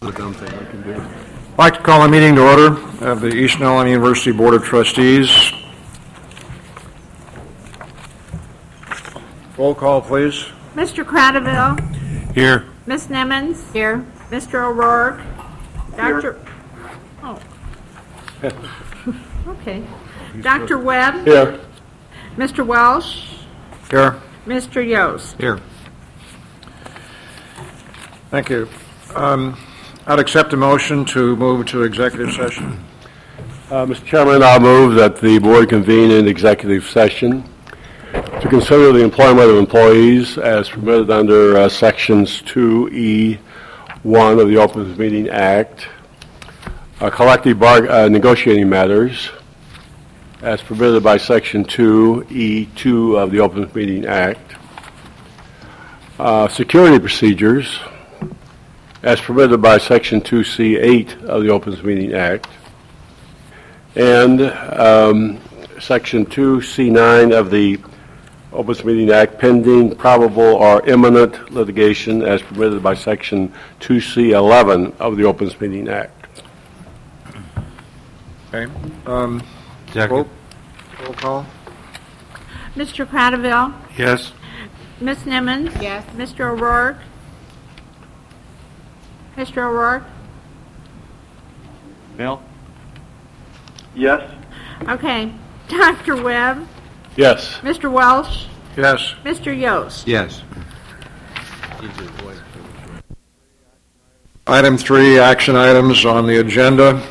I'd like to call a meeting to order of the Eastern Alabama University Board of Trustees. Roll call, please. Mr. Cradaville. Here. Ms. Nimmons. Here. Mr. O'Rourke. Dr. Oh. Okay. Dr. Webb. Here. Mr. Welsh. Here. Mr. Yost. Here. Thank you. I'd accept a motion to move to executive session. Mr. Chairman, I'll move that the board convene in executive session to consider the employment of employees as permitted under Sections 2E1 of the Open Meeting Act, collective negotiating matters as permitted by Section 2E2 of the Open Meeting Act, security procedures as permitted by Section 2C8 of the Open Meeting Act, and Section 2C9 of the Open Meeting Act, pending probable or imminent litigation as permitted by Section 2C11 of the Open Meeting Act. Okay. Roll call. Mr. Cradaville. Yes. Ms. Nimmons. Yes. Mr. O'Rourke. Mr. O'Rourke. Bill? Yes. Okay. Dr. Webb. Yes. Mr. Welsh. Yes. Mr. Yost. Yes. Item 3, action items on the agenda.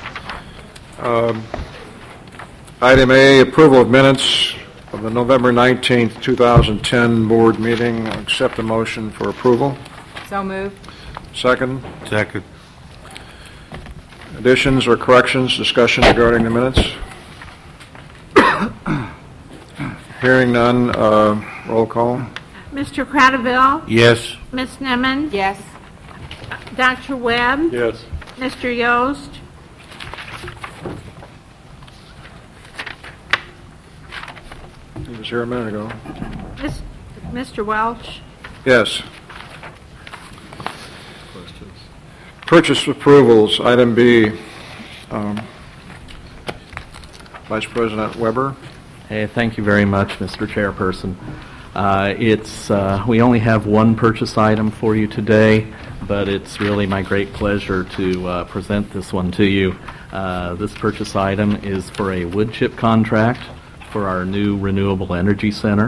Item A, approval of minutes of the November 19th, 2010 board meeting. I'll accept a motion for approval. So moved. Second. Second. Additions or corrections, discussion regarding the minutes? Hearing none, roll call. Mr. Cradaville. Yes. Ms. Nimmons. Yes. Dr. Webb. Yes. Mr. Yost. He was here a minute ago. Mr. Welch. Yes. Purchase approvals, item B. Vice President Weber. Hey, thank you very much, Mr. Chairperson. We only have one purchase item for you today, but it's really my great pleasure to present this one to you. This purchase item is for a wood chip contract for our new Renewable Energy Center.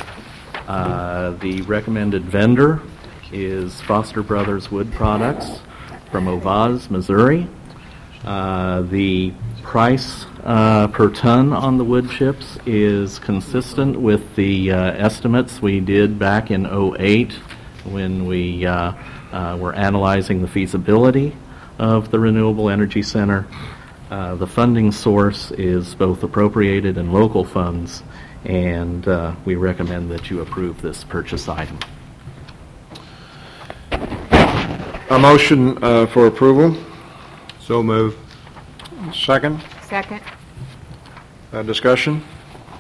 The recommended vendor is Foster Brothers Wood Products from Ovaz, Missouri. The price per ton on the wood chips is consistent with the estimates we did back in 2008 when we were analyzing the feasibility of the Renewable Energy Center. The funding source is both appropriated and local funds, and we recommend that you approve this purchase item. A motion for approval. So moved. Second. Second. Discussion.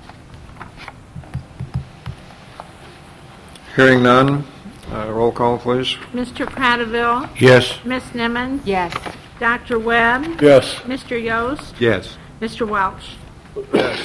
Hearing none, roll call, please. Mr. Cradaville. Yes. Ms. Nimmons. Yes. Dr. Webb. Yes. Mr. Yost. Yes. Mr. Welch. Yes.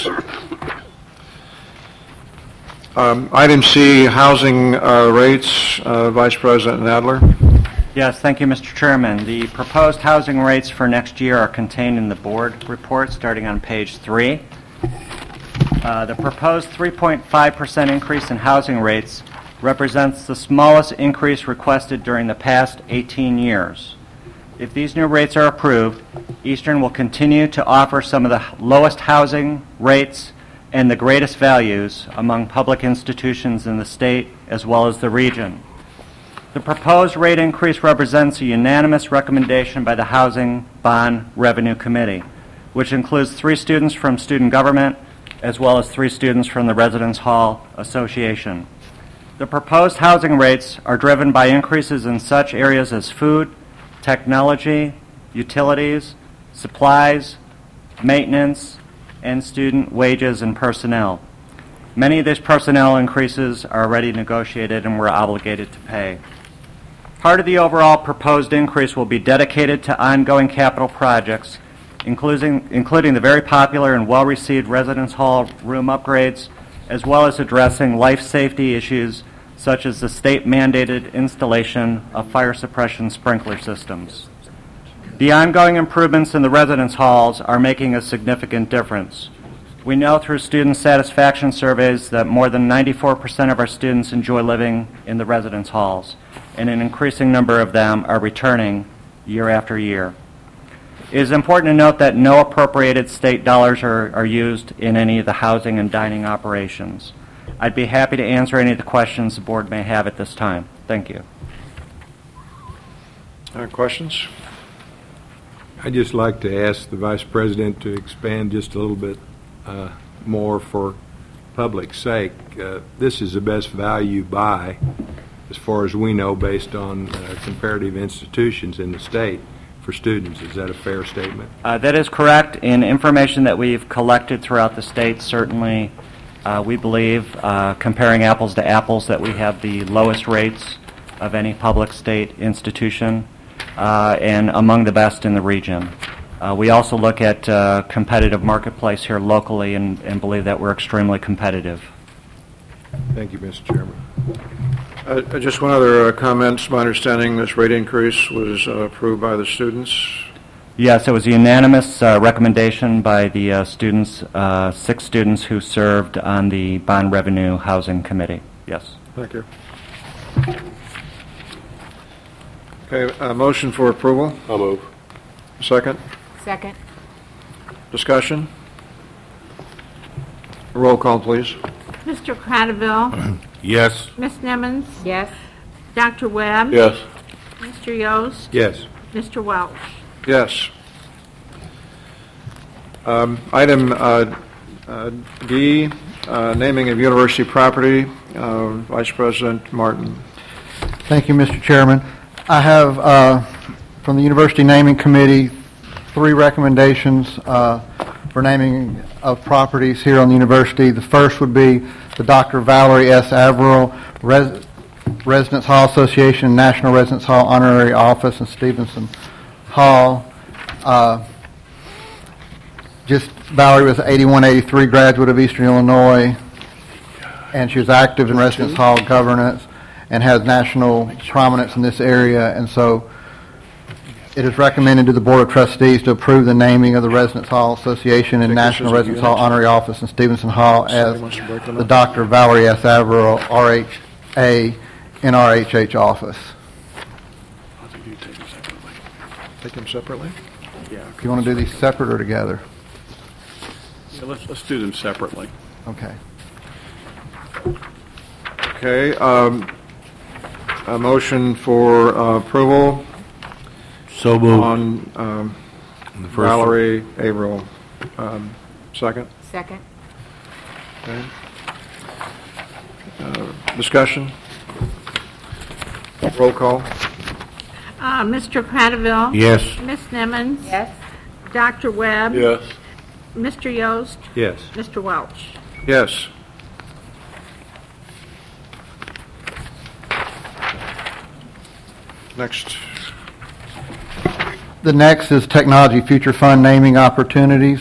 Item C, housing rates, Vice President Nadler. Yes, thank you, Mr. Chairman. The proposed housing rates for next year are contained in the board report starting on page 3. The proposed 3.5% increase in housing rates represents the smallest increase requested during the past 18 years. If these new rates are approved, Eastern will continue to offer some of the lowest housing rates and the greatest values among public institutions in the state as well as the region. The proposed rate increase represents a unanimous recommendation by the Housing Bond Revenue Committee, which includes 3 students from student government as well as 3 students from the Residence Hall Association. The proposed housing rates are driven by increases in such areas as food, technology, utilities, supplies, maintenance, and student wages and personnel. Many of these personnel increases are already negotiated and we're obligated to pay. Part of the overall proposed increase will be dedicated to ongoing capital projects, including the very popular and well-received residence hall room upgrades, as well as addressing life safety issues such as the state-mandated installation of fire suppression sprinkler systems. The ongoing improvements in the residence halls are making a significant difference. We know through student satisfaction surveys that more than 94% of our students enjoy living in the residence halls, and an increasing number of them are returning year after year. It is important to note that no appropriated state dollars are used in any of the housing and dining operations. I'd be happy to answer any of the questions the board may have at this time. Thank you. Questions? I'd just like to ask the Vice President to expand just a little bit more for public's sake. This is the best value buy, as far as we know, based on comparative institutions in the state for students. Is that a fair statement? That is correct. In information that we've collected throughout the state, certainly we believe, comparing apples to apples, that we have the lowest rates of any public state institution and among the best in the region. We also look at competitive marketplace here locally and believe that we're extremely competitive. Thank you, Mr. Chairman. Just one other comment. It's my understanding this rate increase was approved by the students. Yes, it was a unanimous recommendation by the students, 6 students who served on the Bond Revenue Housing Committee. Yes. Thank you. Okay, motion for approval. I'll move. Second. Second. Discussion. Roll call, please. Mr. Cradaville? Yes. Ms. Nimmons? Yes. Dr. Webb? Yes. Mr. Yost? Yes. Mr. Welch? Yes. Item D, naming of university property. Vice President Martin. Thank you, Mr. Chairman. I have, from the University Naming Committee, 3 recommendations for naming of properties here on the university. The first would be the Dr. Valerie S. Averill Residence Hall Association National Residence Hall Honorary Office in Stevenson Hall. Valerie was an 8183 graduate of Eastern Illinois, and she was active in residence hall governance and has national prominence in this area, and so it is recommended to the Board of Trustees to approve the naming of the Residence Hall Association and National Residence Hall Honorary Office in Stevenson Hall as the Dr. Valerie S. Averill RHA NRHH office. Take them separately? Do you want to do these separate or together? Yeah, let's do them separately. Okay. Okay, a motion for approval So moved. on The first Valerie Averill. Second? Second. Okay. Discussion? Roll call? Mr. Cradaville? Yes. Ms. Nimmons? Yes. Dr. Webb? Yes. Mr. Yost? Yes. Mr. Welch? Yes. Next. The next is Technology Future Fund naming opportunities.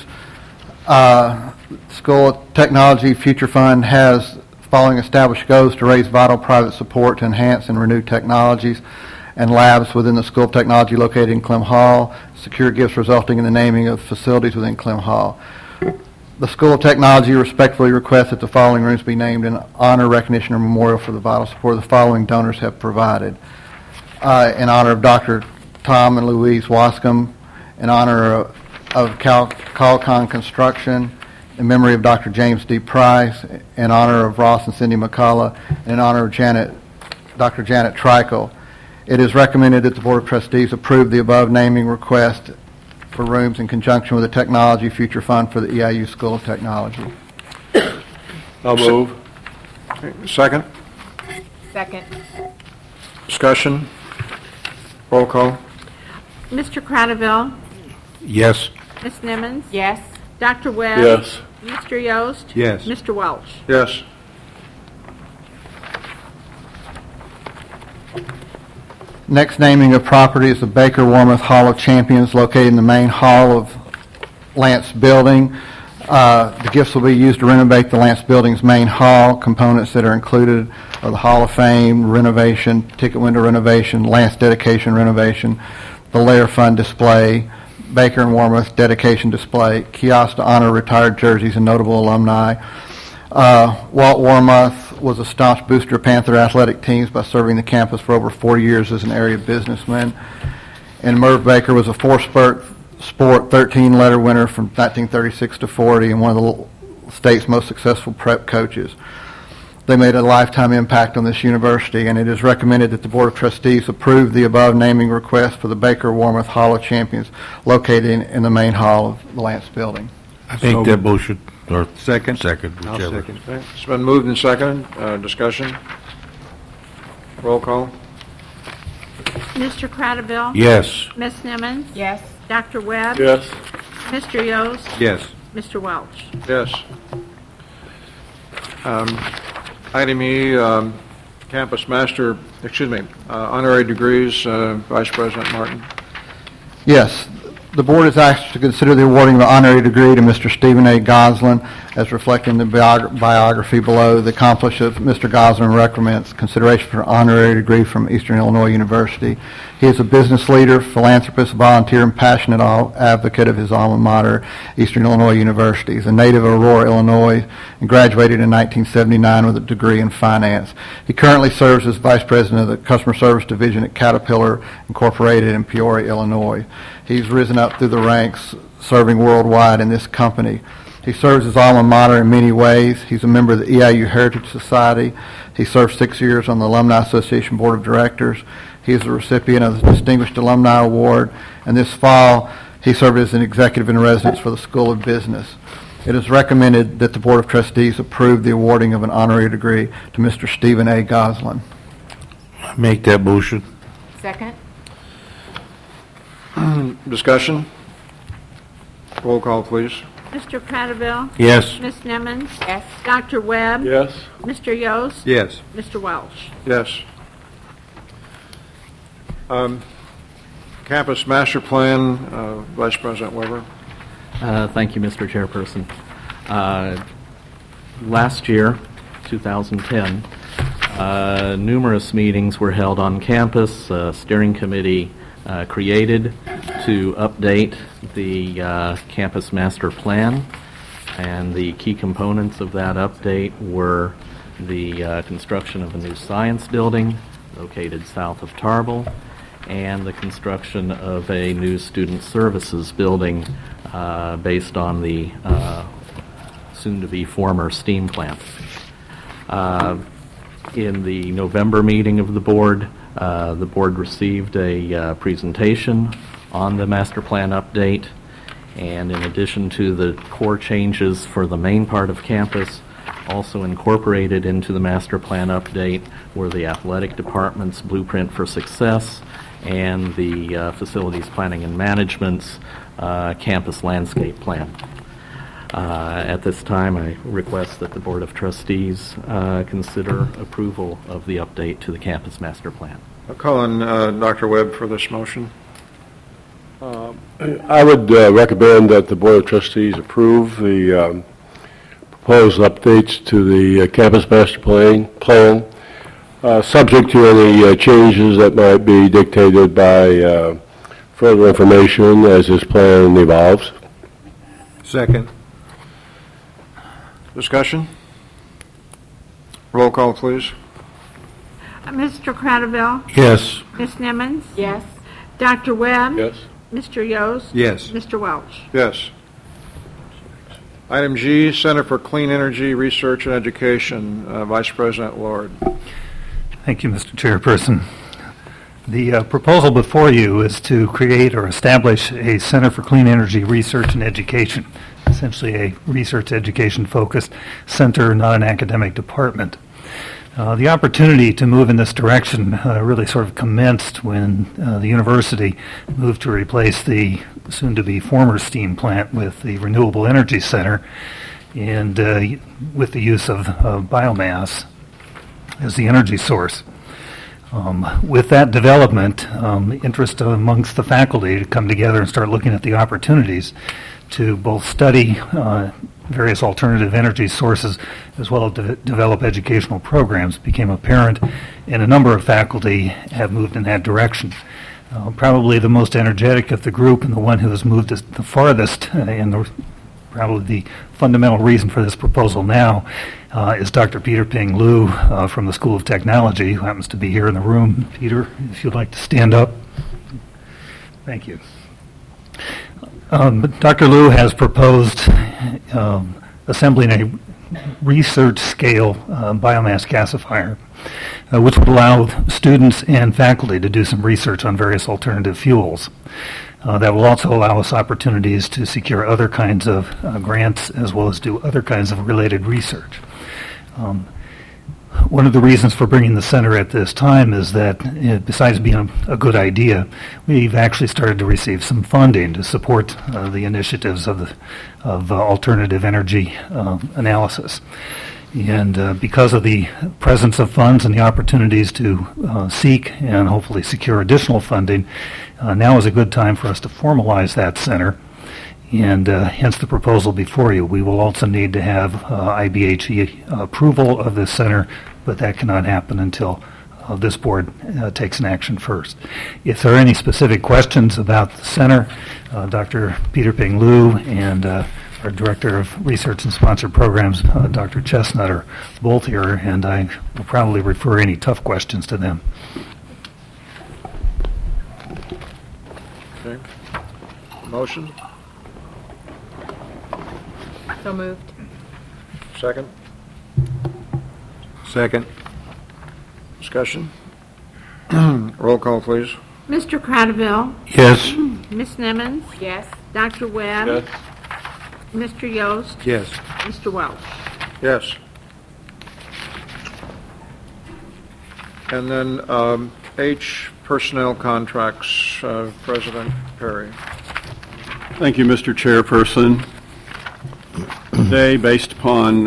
School of Technology Future Fund has following established goals to raise vital private support to enhance and renew technologies and labs within the School of Technology located in Clem Hall, secure gifts resulting in the naming of facilities within Clem Hall. The School of Technology respectfully requests that the following rooms be named in honor, recognition, or memorial for the vital support the following donors have provided. In honor of Dr. Tom and Louise Wascom, in honor of Calcon Construction, in memory of Dr. James D. Price, in honor of Ross and Cindy McCullough, and in honor of Dr. Janet Trikel. It is recommended that the Board of Trustees approve the above naming request for rooms in conjunction with the Technology Future Fund for the EIU School of Technology. I'll move. Second? Second. Discussion? Roll call? Mr. Cradaville? Yes. Ms. Nimmons? Yes. Dr. Webb? Yes. Mr. Yost? Yes. Mr. Welch? Yes. Next naming of property is the Baker Warmoth Hall of Champions located in the main hall of Lance Building. The gifts will be used to renovate the Lance Building's main hall. Components that are included are the Hall of Fame renovation, ticket window renovation, Lance dedication renovation, the Lair Fund display, Baker and Warmoth dedication display, kiosk to honor retired jerseys and notable alumni. Walt Warmoth was a staunch booster of Panther athletic teams by serving the campus for over 4 years as an area businessman. And Merv Baker was a four-sport 13-letter winner from 1936 to 40 and one of the state's most successful prep coaches. They made a lifetime impact on this university, and it is recommended that the Board of Trustees approve the above naming request for the Baker Warmoth Hall of Champions located in the main hall of the Lance Building. I make that motion, or Second? second, I'll whichever. second. Okay, it's been moved and seconded. Discussion? Roll call? Mr. Cradaville? Yes. Ms. Nimmons? Yes. Dr. Webb? Yes. Mr. Yost? Yes. Mr. Welch? Yes. Item E, campus master, honorary degrees, Vice President Martin. Yes, the board is asked to consider the awarding of an honorary degree to Mr. Stephen A. Goslin, as reflected in the biography below. The accomplishments of Mr. Goslin recommends consideration for an honorary degree from Eastern Illinois University. He is a business leader, philanthropist, volunteer, and passionate advocate of his alma mater, Eastern Illinois University. He is a native of Aurora, Illinois, and graduated in 1979 with a degree in finance. He currently serves as Vice President of the Customer Service Division at Caterpillar Incorporated in Peoria, Illinois. He's risen up through the ranks, serving worldwide in this company. He serves his alma mater in many ways. He's a member of the EIU Heritage Society. He served 6 years on the Alumni Association Board of Directors. He is a recipient of the Distinguished Alumni Award, and this fall he served as an executive in residence for the School of Business. It is recommended that the Board of Trustees approve the awarding of an honorary degree to Mr. Stephen A. Goslin. I make that motion. Second? Discussion? Roll call, please. Mr. Cradaville? Yes. Ms. Nimmons? Yes. Dr. Webb? Yes. Mr. Yost? Yes. Mr. Welch? Yes. Campus master plan, Vice President Weber. Thank you, Mr. Chairperson. Last year, 2010, numerous meetings were held on campus. A steering committee created to update the campus master plan, and the key components of that update were the construction of a new science building located south of Tarbell, and the construction of a new student services building based on the soon-to-be former steam plant. In the November meeting of the board received a presentation on the master plan update, and in addition to the core changes for the main part of campus, also incorporated into the master plan update were the athletic department's blueprint for success and the facilities planning and management's campus landscape plan. At this time, I request that the Board of Trustees consider approval of the update to the campus master plan. I'll call on Dr. Webb for this motion. I would recommend that the Board of Trustees approve the proposed updates to the campus master plan, subject to any changes that might be dictated by further information as this plan evolves. Second? Discussion? Roll call, please. Mr. Cradaville? Yes. Ms. Nimmons? Yes. Dr. Webb? Yes. Mr. Yost? Yes. Mr. Welch? Yes. Item G, Center for Clean Energy Research and Education, Vice President Lord. Thank you, Mr. Chairperson. The proposal before you is to create or establish a Center for Clean Energy Research and Education, essentially a research education focused center, not an academic department. The opportunity to move in this direction really sort of commenced when the university moved to replace the soon-to-be former steam plant with the Renewable Energy Center, and with the use of biomass as the energy source. With that development, interest amongst the faculty to come together and start looking at the opportunities to both study various alternative energy sources as well as develop educational programs became apparent, and a number of faculty have moved in that direction. Probably the most energetic of the group and the one who has moved the farthest, and probably the fundamental reason for this proposal now, is Dr. Peter Ping Liu from the School of Technology, who happens to be here in the room. Peter, if you'd like to stand up. Thank you. Dr. Liu has proposed assembling a research-scale biomass gasifier, which would allow students and faculty to do some research on various alternative fuels. That will also allow us opportunities to secure other kinds of grants as well as do other kinds of related research. One of the reasons for bringing the center at this time is that, besides being a good idea, we've actually started to receive some funding to support the initiatives of alternative energy analysis. And because of the presence of funds and the opportunities to seek and hopefully secure additional funding, now is a good time for us to formalize that center, and hence the proposal before you. We will also need to have IBHE approval of this center, but that cannot happen until this board takes an action first. If there are any specific questions about the center, Dr. Peter Ping Liu and our Director of Research and Sponsored Programs, Dr. Chestnut, are both here, and I will probably refer any tough questions to them. Okay. Motion? So moved. Second? Second. Discussion? Roll call, please. Mr. Cradaville? Yes. Ms. Nimmons? Yes. Dr. Webb? Yes. Mr. Yost? Yes. Mr. Welch? Yes. And then H, personnel contracts, President Perry. Thank you, Mr. Chairperson. Today, based upon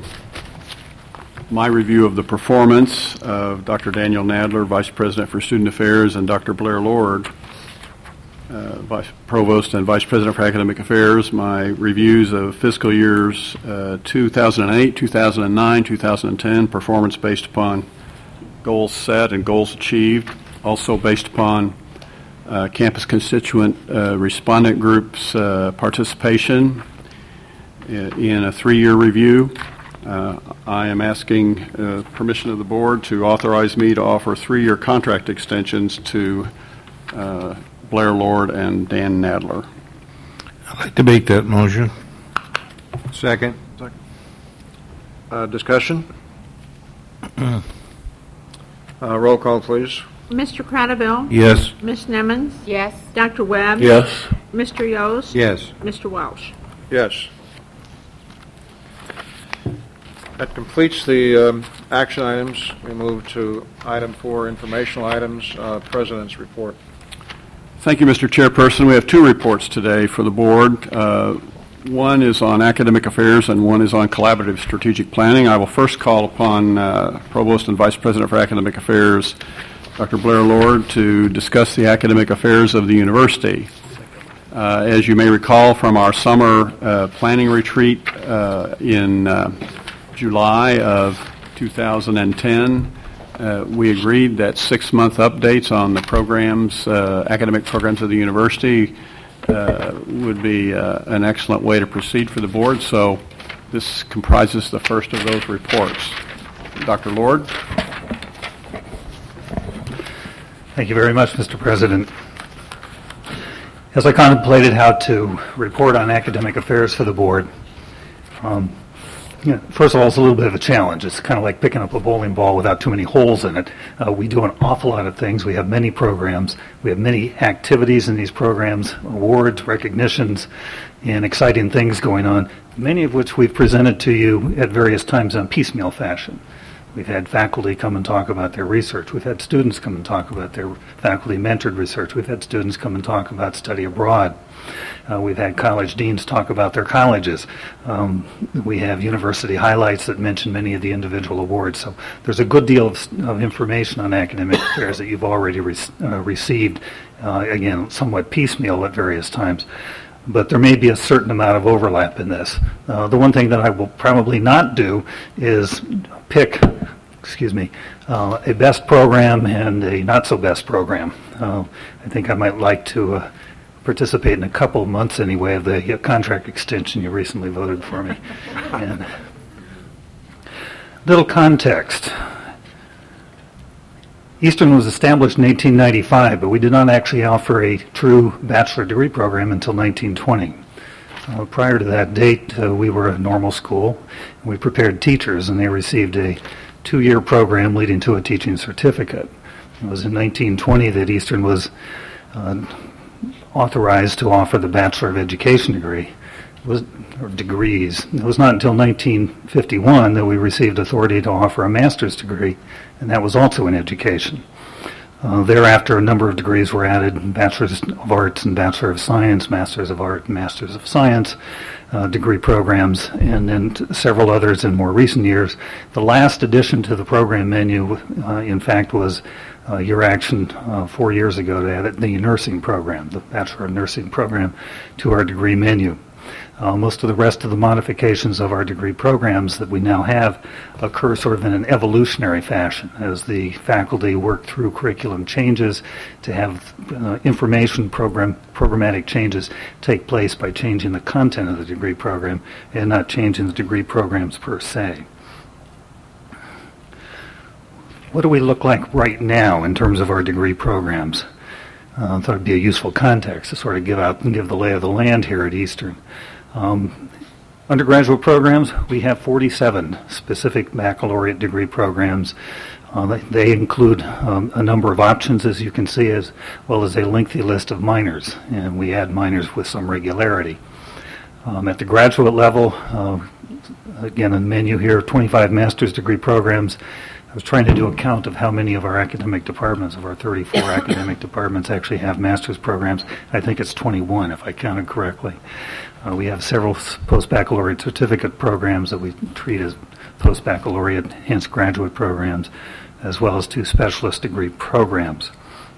my review of the performance of Dr. Daniel Nadler, Vice President for Student Affairs, and Dr. Blair Lord, Vice Provost and Vice President for Academic Affairs, my reviews of fiscal years 2008, 2009, 2010, performance based upon goals set and goals achieved, also based upon campus constituent respondent groups' participation in a 3-year review. I am asking permission of the board to authorize me to offer 3-year contract extensions to Blair Lord and Dan Nadler. I'd like to make that motion. Second. Discussion? Roll call, please. Mr. Cradaville? Yes. Ms. Nimmons? Yes. Dr. Webb? Yes. Mr. Yost? Yes. Mr. Welch? Yes. That completes the action items. We move to item 4, informational items, President's report. Thank you, Mr. Chairperson. We have 2 reports today for the board. One is on academic affairs and one is on collaborative strategic planning. I will first call upon Provost and Vice President for Academic Affairs, Dr. Blair Lord, to discuss the academic affairs of the university. As you may recall from our summer planning retreat in July of 2010, we agreed that 6-month updates on the programs, academic programs of the university would be an excellent way to proceed for the board. So this comprises the first of those reports. Dr. Lord. Thank you very much, Mr. President. As I contemplated how to report on academic affairs for the board, first of all, it's a little bit of a challenge. It's kind of like picking up a bowling ball without too many holes in it. We do an awful lot of things. We have many programs. We have many activities in these programs, awards, recognitions, and exciting things going on, many of which we've presented to you at various times on piecemeal fashion. We've had faculty come and talk about their research. We've had students come and talk about their faculty-mentored research. We've had students come and talk about study abroad. We've had college deans talk about their colleges. We have university highlights that mention many of the individual awards. So there's a good deal of information on academic affairs that you've already received, again, somewhat piecemeal at various times. But there may be a certain amount of overlap in this. The one thing that I will probably not do is pick, a best program and a not-so-best program. I think I might like to participate in a couple of months anyway of the contract extension you recently voted for me. And little context. Eastern was established in 1895, but we did not actually offer a true bachelor degree program until 1920. Prior to that date, we were a normal school. We prepared teachers, and they received a 2-year program leading to a teaching certificate. It was in 1920 that Eastern was authorized to offer the Bachelor of Education degree, or degrees. It was not until 1951 that we received authority to offer a master's degree, and that was also in education. Thereafter, a number of degrees were added: Bachelor's of Arts and Bachelor of Science, Masters of Art and Masters of Science degree programs, and then several others in more recent years. The last addition to the program menu, in fact, was your action 4 years ago to add the nursing program, the Bachelor of Nursing program, to our degree menu. Most of the rest of the modifications of our degree programs that we now have occur sort of in an evolutionary fashion as the faculty work through curriculum changes to have programmatic changes take place by changing the content of the degree program and not changing the degree programs per se. What do we look like right now in terms of our degree programs? I thought it'd be a useful context to sort of give the lay of the land here at Eastern. Undergraduate programs, we have 47 specific baccalaureate degree programs. They include a number of options, as you can see, as well as a lengthy list of minors, and we add minors with some regularity. At the graduate level, again, in the menu here, 25 master's degree programs. I was trying to do a count of how many of our academic departments, of our 34 academic departments, actually have master's programs. I think it's 21, if I counted correctly. We have several post-baccalaureate certificate programs that we treat as post-baccalaureate, hence graduate programs, as well as 2 specialist degree programs.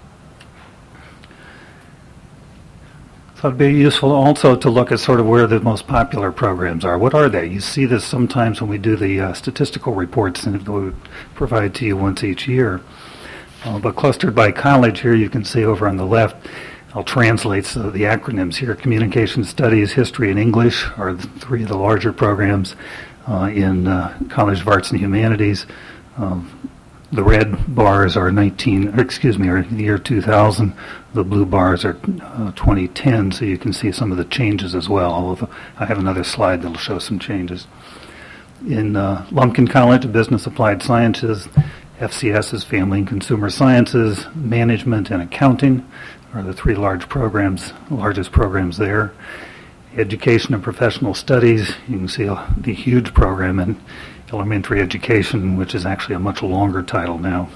So it'd be useful also to look at sort of where the most popular programs are. What are they? You see this sometimes when we do the statistical reports that we provide to you once each year. But clustered by college here, you can see over on the left, I'll translate the acronyms here. Communication Studies, History, and English are 3 of the larger programs in College of Arts and Humanities. The red bars are are the year 2000. The blue bars are 2010, so you can see some of the changes as well, although I have another slide that will show some changes. In Lumpkin College of Business Applied Sciences, FCS is Family and Consumer Sciences, Management and Accounting are the 3 largest programs there. Education and Professional Studies, you can see the huge program in Elementary Education, which is actually a much longer title now.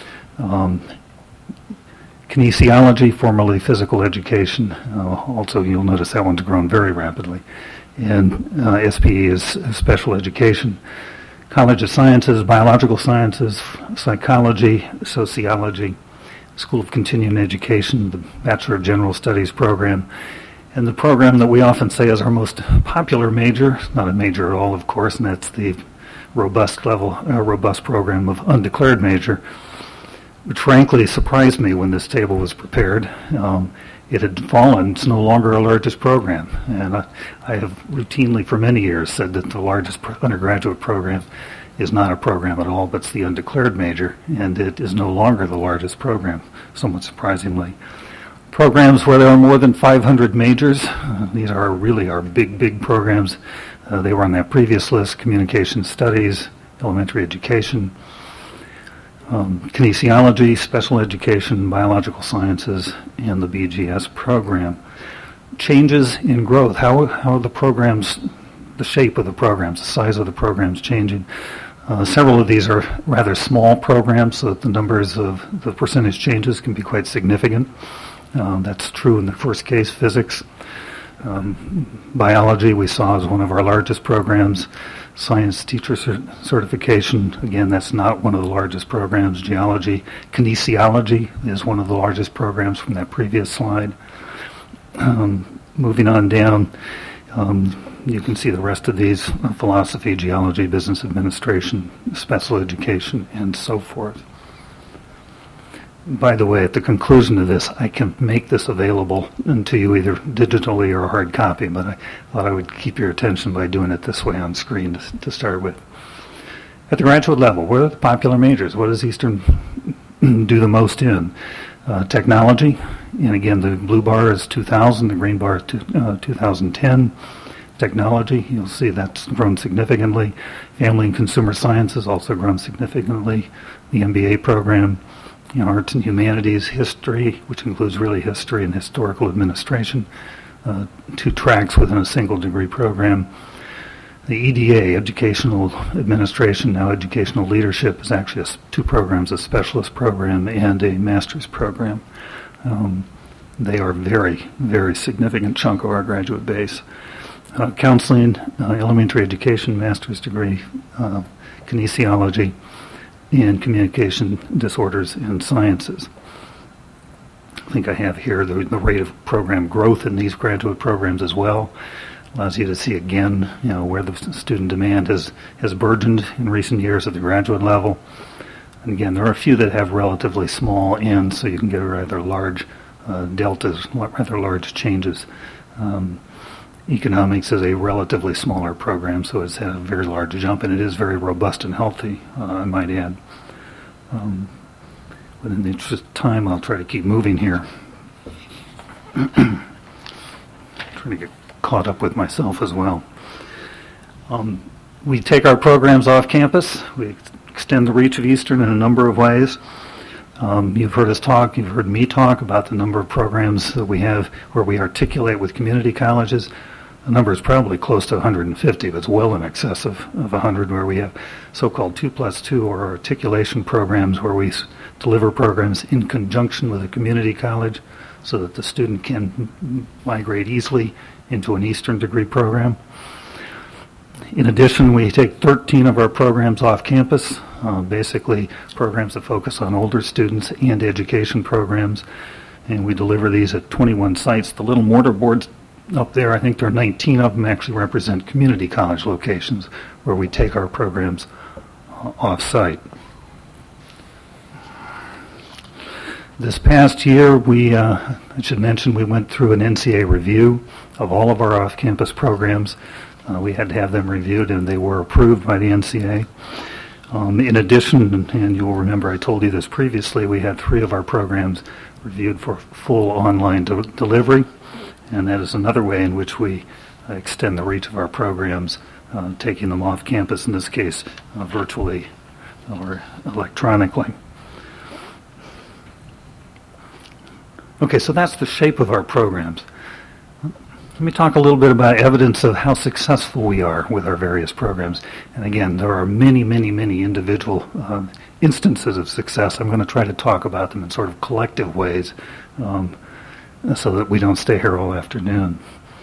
Kinesiology, formerly Physical Education, also you'll notice that one's grown very rapidly. And SPE is Special Education. College of Sciences, Biological Sciences, Psychology, Sociology, School of Continuing Education, the Bachelor of General Studies program, and the program that we often say is our most popular major, not a major at all, of course, and that's the robust program of undeclared major, which frankly surprised me when this table was prepared. It had fallen. It's no longer our largest program, and I have routinely for many years said that the largest undergraduate program is not a program at all, but it's the undeclared major, and it is no longer the largest program, somewhat surprisingly. Programs where there are more than 500 majors, these are really our big programs. They were on that previous list: Communication Studies, Elementary Education, Kinesiology, Special Education, Biological Sciences, and the BGS program. Changes in growth. How are the programs, the shape of the programs, the size of the programs changing? Several of these are rather small programs, so that the percentage changes can be quite significant. That's true in the first case, physics. Biology we saw as one of our largest programs. Science teacher certification, again, that's not one of the largest programs. Geology, kinesiology is one of the largest programs from that previous slide. Moving on down, you can see the rest of these: philosophy, geology, business administration, special education, and so forth. By the way, at the conclusion of this, I can make this available to you either digitally or a hard copy, but I thought I would keep your attention by doing it this way on screen to start with. At the graduate level, what are the popular majors? What does Eastern do the most in? Technology, and again, the blue bar is 2000, the green bar is 2010. Technology, you'll see that's grown significantly. Family and consumer sciences also grown significantly. The MBA program, arts and humanities, history, which includes really history and historical administration, 2 tracks within a single degree program. The EDA, educational administration, now educational leadership, is actually 2 programs, a specialist program and a master's program. They are very, very significant chunk of our graduate base. Counseling, elementary education, master's degree, kinesiology, and communication disorders and sciences. I think I have here the rate of program growth in these graduate programs as well. Allows you to see again, where the student demand has burgeoned in recent years at the graduate level. And again, there are a few that have relatively small ends, so you can get rather large deltas, rather large changes. Economics is a relatively smaller program, so it's had a very large jump, and it is very robust and healthy, I might add. But in the interest of time, I'll try to keep moving here. Trying to get caught up with myself as well. We take our programs off campus. We extend the reach of Eastern in a number of ways. You've heard me talk about the number of programs that we have where we articulate with community colleges. The number is probably close to 150, but it's well in excess of 100, where we have so-called 2+2 or articulation programs, where we deliver programs in conjunction with a community college so that the student can migrate easily into an Eastern degree program. In addition, we take 13 of our programs off campus, basically programs that focus on older students and education programs, and we deliver these at 21 sites. The little mortar boards up there, I think there are 19 of them, actually represent community college locations where we take our programs off-site. This past year, I should mention, we went through an NCA review of all of our off-campus programs. We had to have them reviewed, and they were approved by the NCA. In addition, and you'll remember I told you this previously, we had 3 of our programs reviewed for full online delivery, and that is another way in which we extend the reach of our programs, taking them off campus, in this case virtually or electronically. Okay, so that's the shape of our programs. Let me talk a little bit about evidence of how successful we are with our various programs. And again, there are many, many, many individual instances of success. I'm going to try to talk about them in sort of collective ways so that we don't stay here all afternoon.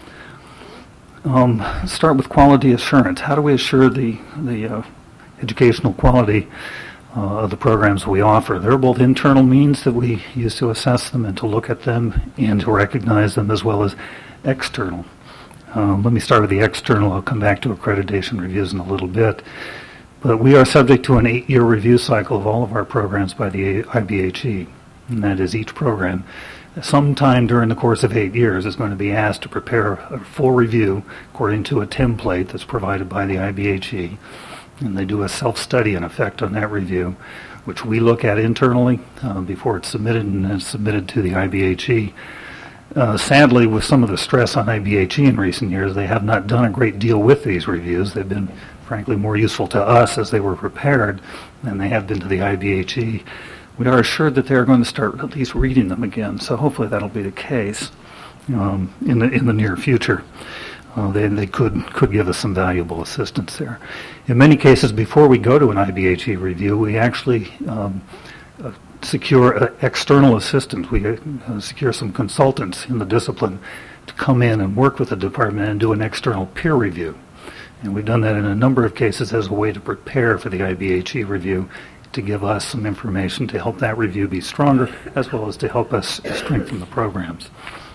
Start with quality assurance. How do we assure the educational quality of the programs we offer? There are both internal means that we use to assess them and to look at them and to recognize them, as well as external. Let me start with the external. I'll come back to accreditation reviews in a little bit. But we are subject to an 8-year review cycle of all of our programs by the IBHE. And that is, each program, sometime during the course of 8 years, is going to be asked to prepare a full review according to a template that's provided by the IBHE. And they do a self-study, in effect, on that review, which we look at internally before it's submitted, and then it's submitted to the IBHE. Sadly, with some of the stress on IBHE in recent years, they have not done a great deal with these reviews. They've been, frankly, more useful to us as they were prepared than they have been to the IBHE. We are assured that they're going to start at least reading them again, so hopefully that'll be the case in the near future. they could give us some valuable assistance there. In many cases, before we go to an IBHE review, we actually secure external assistance. We secure some consultants in the discipline to come in and work with the department and do an external peer review. And we've done that in a number of cases as a way to prepare for the IBHE review, to give us some information to help that review be stronger, as well as to help us strengthen the programs.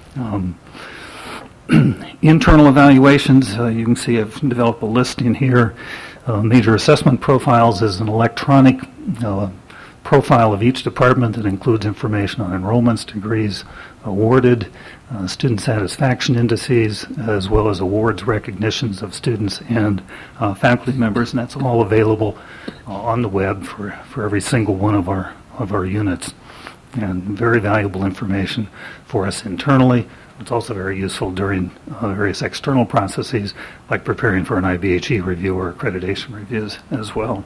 Internal evaluations, you can see I've developed a listing here. Major assessment profiles is an electronic profile of each department that includes information on enrollments, degrees awarded, student satisfaction indices, as well as awards recognitions of students and faculty members, and that's all available on the web for every single one of our units. And very valuable information for us internally. It's also very useful during various external processes, like preparing for an IBHE review or accreditation reviews as well.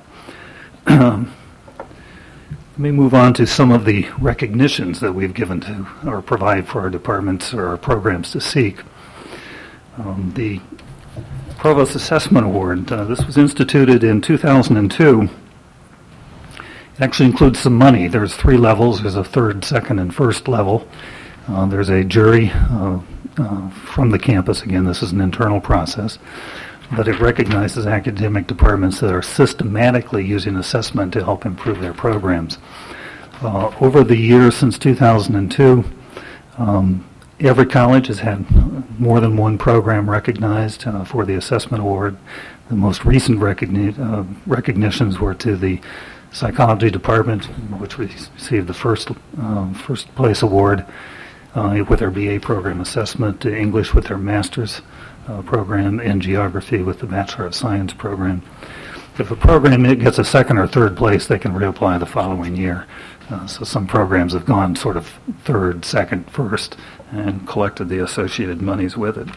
Let me move on to some of the recognitions that we've given to or provide for our departments or our programs to seek. The Provost Assessment Award, this was instituted in 2002. It actually includes some money. There's 3 levels. There's a third, second, and first level. There's a jury from the campus. Again, this is an internal process. But it recognizes academic departments that are systematically using assessment to help improve their programs. Over the years since 2002, every college has had more than one program recognized for the assessment award. The most recent recognitions were to the psychology department, which received the first place award with their BA program assessment, English with their master's program, and geography with the Bachelor of Science program. If a program gets a second or third place, they can reapply the following year. So some programs have gone sort of third, second, first, and collected the associated monies with it.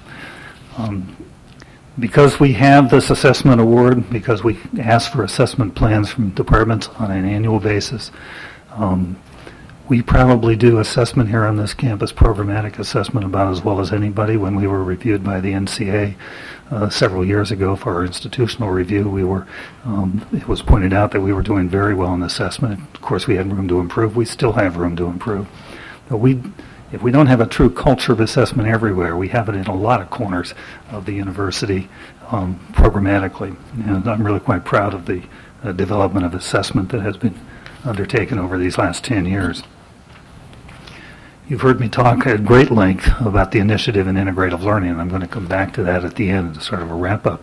Because we have this assessment award, because we ask for assessment plans from departments on an annual basis, we probably do assessment here on this campus, programmatic assessment, about as well as anybody. When we were reviewed by the NCA several years ago for our institutional review, it was pointed out that we were doing very well in assessment. Of course, we had room to improve. We still have room to improve. But if we don't have a true culture of assessment everywhere, we have it in a lot of corners of the university programmatically. And I'm really quite proud of the development of assessment that has been undertaken over these last 10 years. You've heard me talk at great length about the initiative in integrative learning, and I'm going to come back to that at the end as sort of a wrap-up.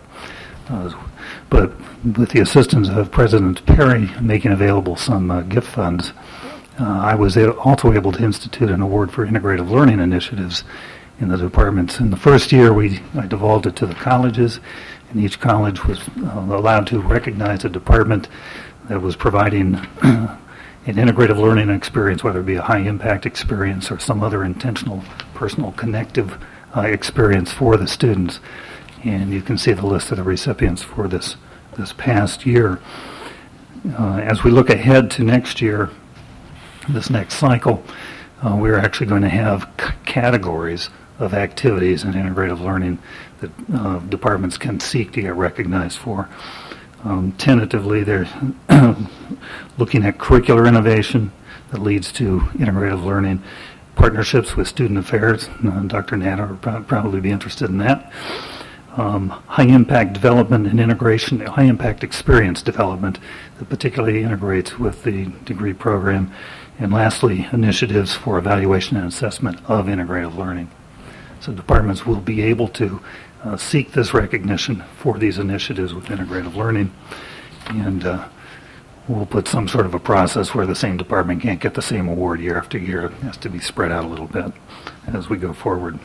But with the assistance of President Perry making available some gift funds, I was also able to institute an award for integrative learning initiatives in the departments. In the first year, I devolved it to the colleges, and each college was allowed to recognize a department that was providing an integrative learning experience, whether it be a high-impact experience or some other intentional, personal, connective experience for the students. And you can see the list of the recipients for this past year. As we look ahead to next year, this next cycle, we're actually going to have categories of activities in integrative learning that departments can seek to get recognized for. Tentatively, they're looking at curricular innovation that leads to integrative learning, partnerships with student affairs. Dr. Natter would probably be interested in that. High-impact development and integration, high-impact experience development that particularly integrates with the degree program. And lastly, initiatives for evaluation and assessment of integrative learning. So departments will be able to seek this recognition for these initiatives with integrative learning, and we'll put some sort of a process where the same department can't get the same award year after year. It has to be spread out a little bit as we go forward.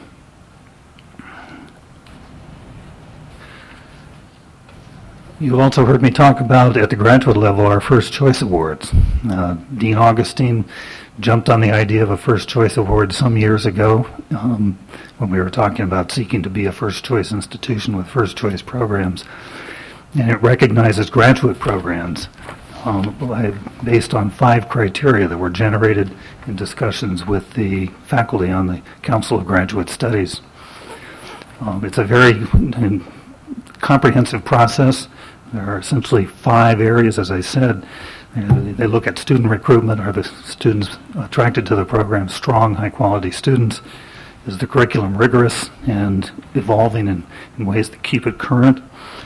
You've also heard me talk about, at the graduate level, our First Choice Awards. Dean Augustine jumped on the idea of a First Choice Award some years ago when we were talking about seeking to be a first choice institution with first choice programs. And it recognizes graduate programs based on 5 criteria that were generated in discussions with the faculty on the Council of Graduate Studies. It's a very comprehensive process. There are essentially 5 areas, as I said. They look at student recruitment. Are the students attracted to the program strong, high-quality students? Is the curriculum rigorous and evolving in ways that keep it current?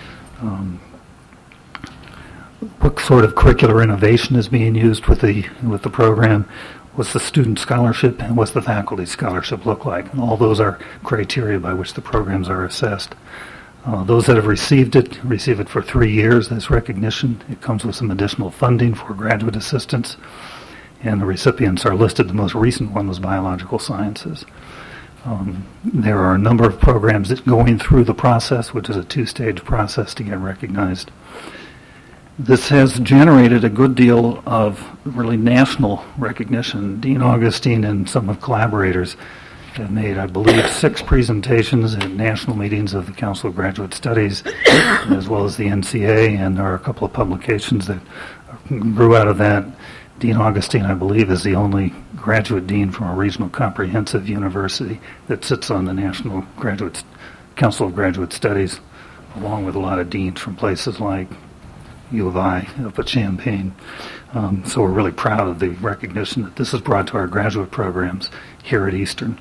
What sort of curricular innovation is being used with the program? What's the student scholarship and what's the faculty scholarship look like? And all those are criteria by which the programs are assessed. Those that have received it receive it for 3 years as recognition. It comes with some additional funding for graduate assistance, and the recipients are listed. The most recent one was biological sciences. There are a number of programs that going through the process, which is a 2-stage process to get recognized. This has generated a good deal of really national recognition. Dean Augustine and some of collaborators have made, I believe, 6 presentations at national meetings of the Council of Graduate Studies, as well as the NCA, and there are a couple of publications that grew out of that. Dean Augustine, I believe, is the only graduate dean from a regional comprehensive university that sits on the National Council of Graduate Studies, along with a lot of deans from places like U of I up at Champaign. So we're really proud of the recognition that this has brought to our graduate programs here at Eastern.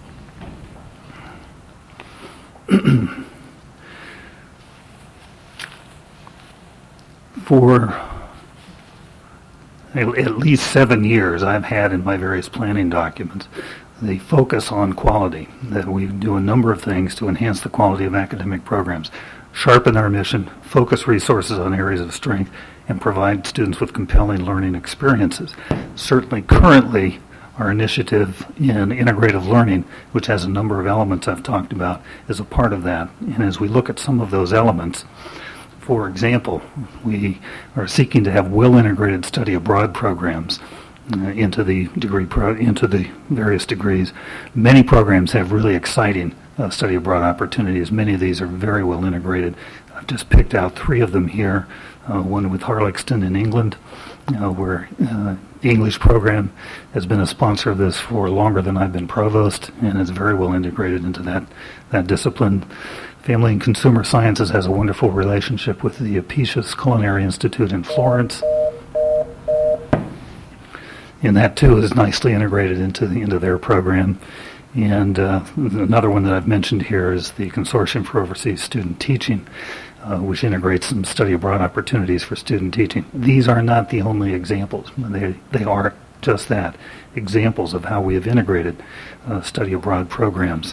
For at least 7 years, I've had in my various planning documents the focus on quality, that we do a number of things to enhance the quality of academic programs, sharpen our mission, focus resources on areas of strength, and provide students with compelling learning experiences. Certainly, currently, our initiative in integrative learning, which has a number of elements I've talked about, is a part of that. And as we look at some of those elements, for example, we are seeking to have well-integrated study abroad programs into the various degrees. Many programs have really exciting study abroad opportunities. Many of these are very well integrated. I've just picked out 3 of them here. One with Harlexton in England, where the English program has been a sponsor of this for longer than I've been provost, and is very well integrated into that discipline. Family and Consumer Sciences has a wonderful relationship with the Apicius Culinary Institute in Florence. And that, too, is nicely integrated into their program. And another one that I've mentioned here is the Consortium for Overseas Student Teaching, which integrates some study abroad opportunities for student teaching. These are not the only examples. They are just that, examples of how we have integrated study abroad programs.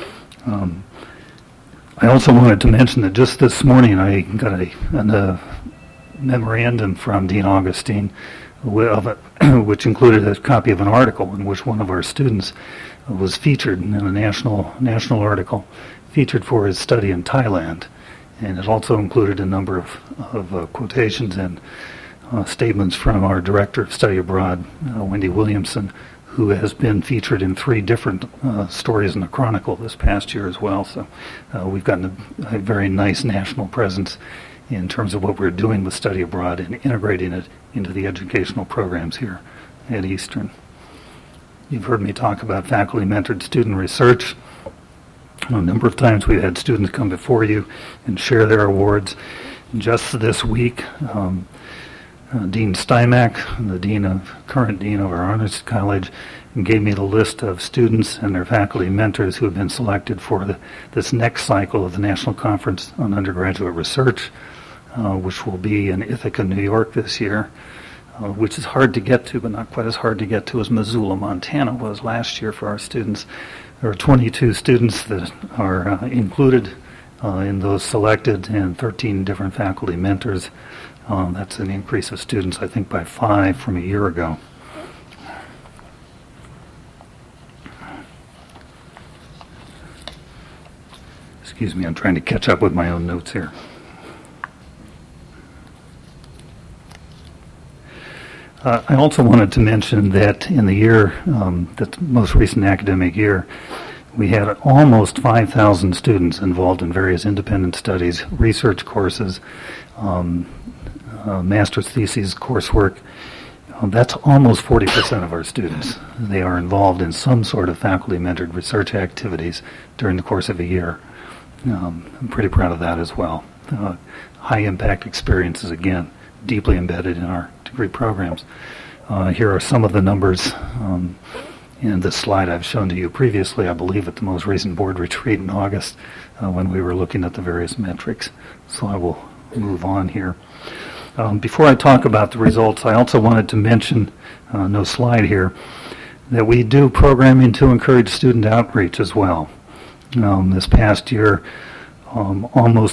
I also wanted to mention that just this morning I got a memorandum from Dean Augustine, which included a copy of an article in which one of our students was featured in a national article, featured for his study in Thailand. And it also included a number of quotations and statements from our Director of Study Abroad, Wendy Williamson, who has been featured in 3 different stories in the Chronicle this past year as well. So we've gotten a very nice national presence in terms of what we're doing with study abroad and integrating it into the educational programs here at Eastern. You've heard me talk about faculty-mentored student research. A number of times we've had students come before you and share their awards. Just this week, Dean Steinmack, the current dean of our Honors College, gave me the list of students and their faculty mentors who have been selected for this next cycle of the National Conference on Undergraduate Research, which will be in Ithaca, New York this year, which is hard to get to, but not quite as hard to get to as Missoula, Montana was last year for our students. There are 22 students that are included in those selected, and 13 different faculty mentors. That's an increase of students, I think, by 5 from a year ago. Excuse me, I'm trying to catch up with my own notes here. I also wanted to mention that in the year, the most recent academic year, we had almost 5,000 students involved in various independent studies, research courses, master's theses coursework. That's almost 40% of our students. They are involved in some sort of faculty-mentored research activities during the course of a year. I'm pretty proud of that as well. High impact experiences, again, deeply embedded in our degree programs. Here are some of the numbers in this slide I've shown to you previously, I believe, at the most recent board retreat in August when we were looking at the various metrics. So I will move on here. Before I talk about the results, I also wanted to mention, no slide here, that we do programming to encourage student outreach as well. This past year, almost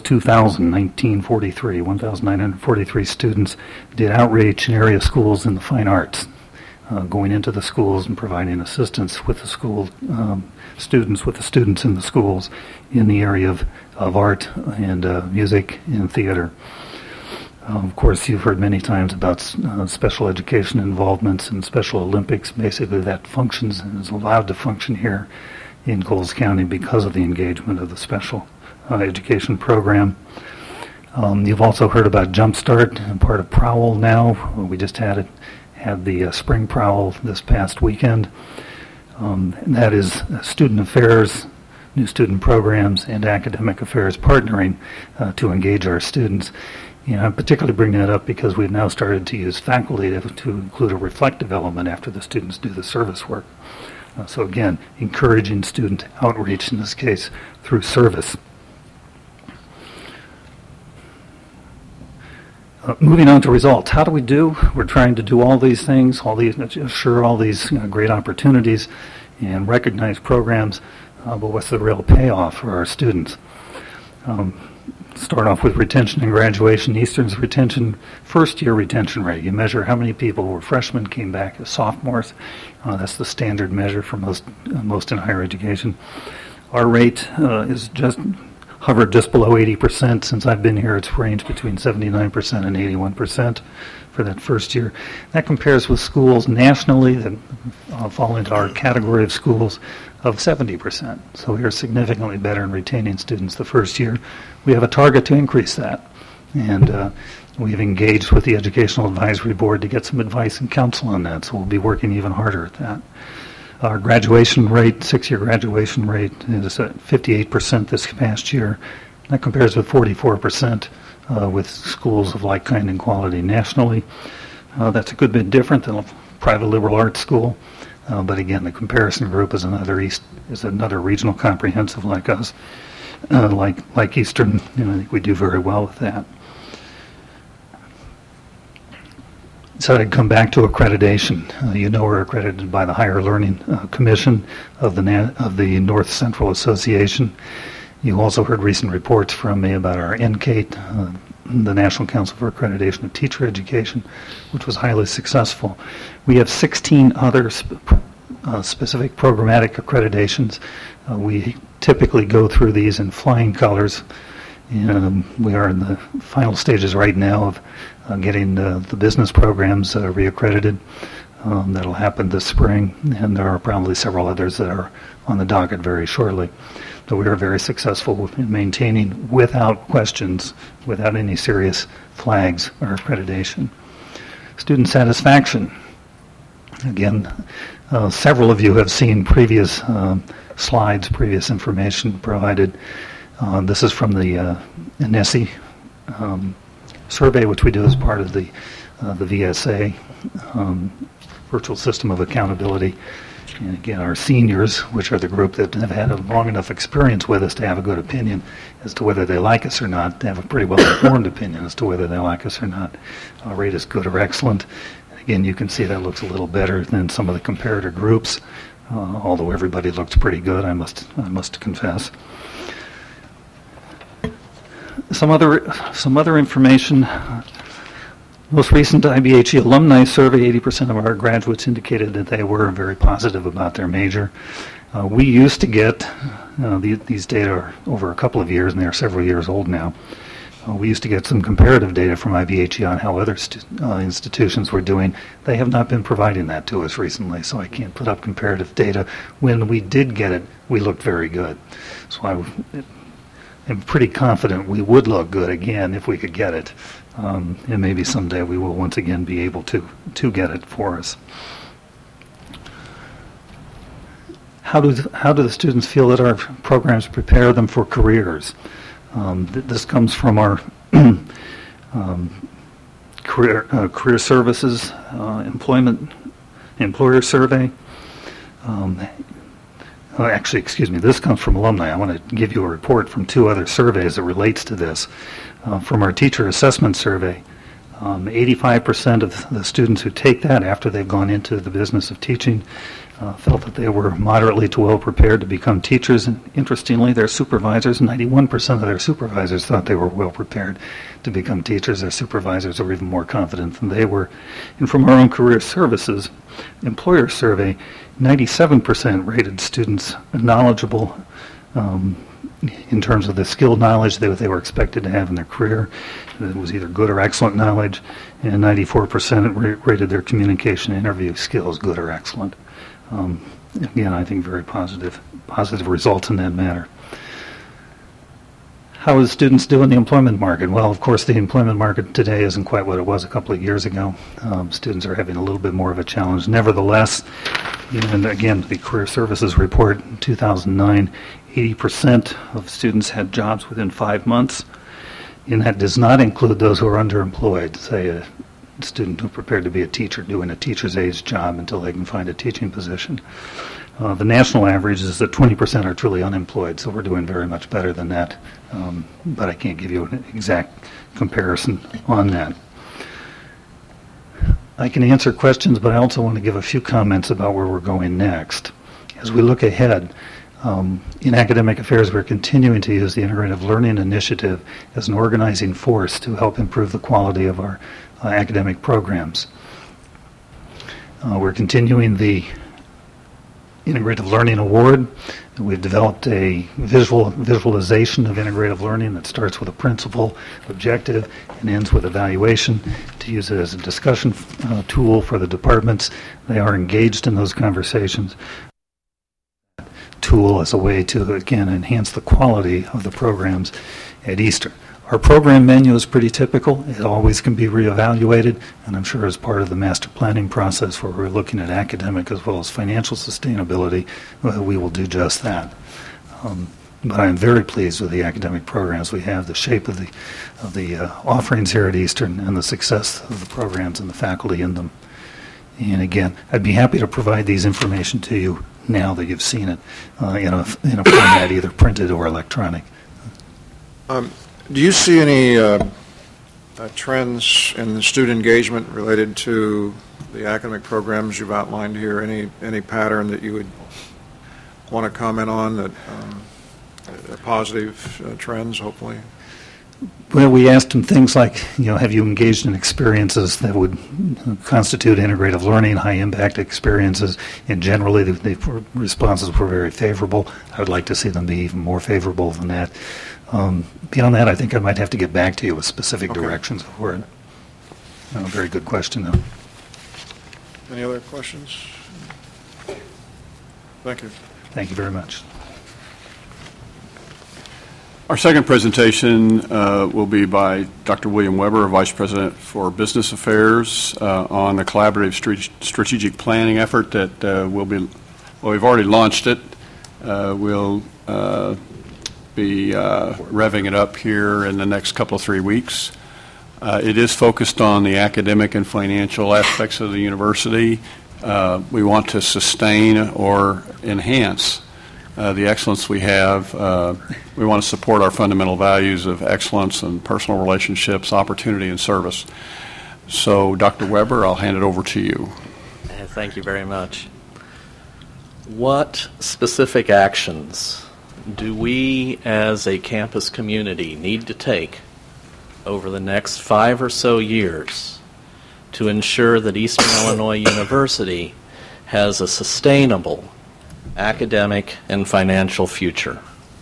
1,943 students did outreach in area schools in the fine arts, going into the schools and providing assistance with the school students, with the students in the schools in the area of art and music and theater. Of course, you've heard many times about special education involvements and Special Olympics. Basically, that functions and is allowed to function here in Coles County because of the engagement of the special education program. You've also heard about Jumpstart, part of Prowl now. We just had the spring Prowl this past weekend. And that is student affairs, new student programs, and academic affairs partnering to engage our students. I'm particularly bringing that up because we've now started to use faculty to include a reflective element after the students do the service work. So again, encouraging student outreach, in this case, through service. Moving on to results. How do we do? We're trying to do all these things, assure all these great opportunities and recognize programs, but what's the real payoff for our students? Start off with retention and graduation. Eastern's first-year retention rate. You measure how many people were freshmen, came back as sophomores. That's the standard measure for most in higher education. Our rate is hovered just below 80%. Since I've been here, it's ranged between 79% and 81% for that first year. That compares with schools nationally that fall into our category of schools of 70%. So we are significantly better in retaining students the first year. We have a target to increase that. And we've engaged with the Educational Advisory Board to get some advice and counsel on that. So we'll be working even harder at that. Our graduation rate, 6-year graduation rate, is at 58% this past year. That compares with 44% with schools of like kind and quality nationally. That's a good bit different than a private liberal arts school. But again, the comparison group is another regional comprehensive like us, like Eastern. I think we do very well with that. So I'd come back to accreditation. We're accredited by the Higher Learning Commission of the North Central Association. You also heard recent reports from me about our NCATE, the National Council for Accreditation of Teacher Education, which was highly successful. We have 16 other specific programmatic accreditations. We typically go through these in flying colors. We are in the final stages right now of getting the business programs reaccredited. That'll happen this spring, and there are probably several others that are on the docket very shortly. But we are very successful in maintaining, without questions, without any serious flags, our accreditation. Student satisfaction. Again, several of you have seen previous slides, previous information provided. This is from the NESI survey, which we do as part of the VSA, Virtual System of Accountability. And again, our seniors, which are the group that have had a long enough experience with us to have a good opinion as to whether they like us or not, to have a pretty well-informed opinion as to whether they like us or not. Our rate is good or excellent. And again, you can see that looks a little better than some of the comparator groups, although everybody looks pretty good, I must confess. Some other information. Most recent IBHE alumni survey, 80% of our graduates indicated that they were very positive about their major. We used to get, these data are over a couple of years, and they are several years old now. We used to get some comparative data from IBHE on how other institutions were doing. They have not been providing that to us recently, so I can't put up comparative data. When we did get it, we looked very good. So I'm pretty confident we would look good again if we could get it. And maybe someday we will once again be able to get it for us. how do the students feel that our programs prepare them for careers? This comes from our career services employer survey. Actually, excuse me, this comes from alumni. I want to give you a report from 2 other surveys that relates to this. From our teacher assessment survey, 85% of the students who take that after they've gone into the business of teaching felt that they were moderately to well prepared to become teachers. And interestingly, their supervisors, 91% of their supervisors thought they were well prepared to become teachers. Their supervisors were even more confident than they were. And from our own career services employer survey, 97% rated students knowledgeable in terms of the skilled knowledge that they were expected to have in their career. It was either good or excellent knowledge, and 94% rated their communication interview skills good or excellent. Again, I think very positive results in that matter. How do students do in the employment market? Well, of course, the employment market today isn't quite what it was a couple of years ago. Students are having a little bit more of a challenge. Nevertheless, and again, the Career Services Report in 2009, 80% of students had jobs within 5 months, and that does not include those who are underemployed, say a student who prepared to be a teacher doing a teacher's age job until they can find a teaching position. The national average is that 20% are truly unemployed, so we're doing very much better than that, but I can't give you an exact comparison on that. I can answer questions, but I also want to give a few comments about where we're going next. As we look ahead, in academic affairs, we're continuing to use the Integrative Learning Initiative as an organizing force to help improve the quality of our academic programs. We're continuing the Integrative Learning Award. We've developed a visualization of integrative learning that starts with a principle, objective, and ends with evaluation to use it as a discussion tool for the departments. They are engaged in those conversations. Tool as a way to, again, enhance the quality of the programs at Eastern. Our program menu is pretty typical. It always can be reevaluated, and I'm sure as part of the master planning process where we're looking at academic as well as financial sustainability, we will do just that. But I'm very pleased with the academic programs we have, the shape of the offerings here at Eastern, and the success of the programs and the faculty in them. And again, I'd be happy to provide these information to you now that you've seen it in a format either printed or electronic. Do you see any trends in the student engagement related to the academic programs you've outlined here? Any pattern that you would want to comment on that positive trends, hopefully? Well, we asked them things like, have you engaged in experiences that would constitute integrative learning, high-impact experiences, and generally the responses were very favorable. I would like to see them be even more favorable than that. Beyond that, I think I might have to get back to you with specific directions for it. Very good question, though. Any other questions? Thank you. Thank you very much. Our second presentation will be by Dr. William Weber, Vice President for Business Affairs, on the collaborative strategic planning effort that we've already launched it. We'll be revving it up here in the next couple of 3 weeks. It is focused on the academic and financial aspects of the university. We want to sustain or enhance the excellence we have. We want to support our fundamental values of excellence and personal relationships, opportunity, and service. So, Dr. Weber, I'll hand it over to you. Thank you very much. What specific actions do we as a campus community need to take over the next 5 or so years to ensure that Eastern Illinois University has a sustainable academic and financial future?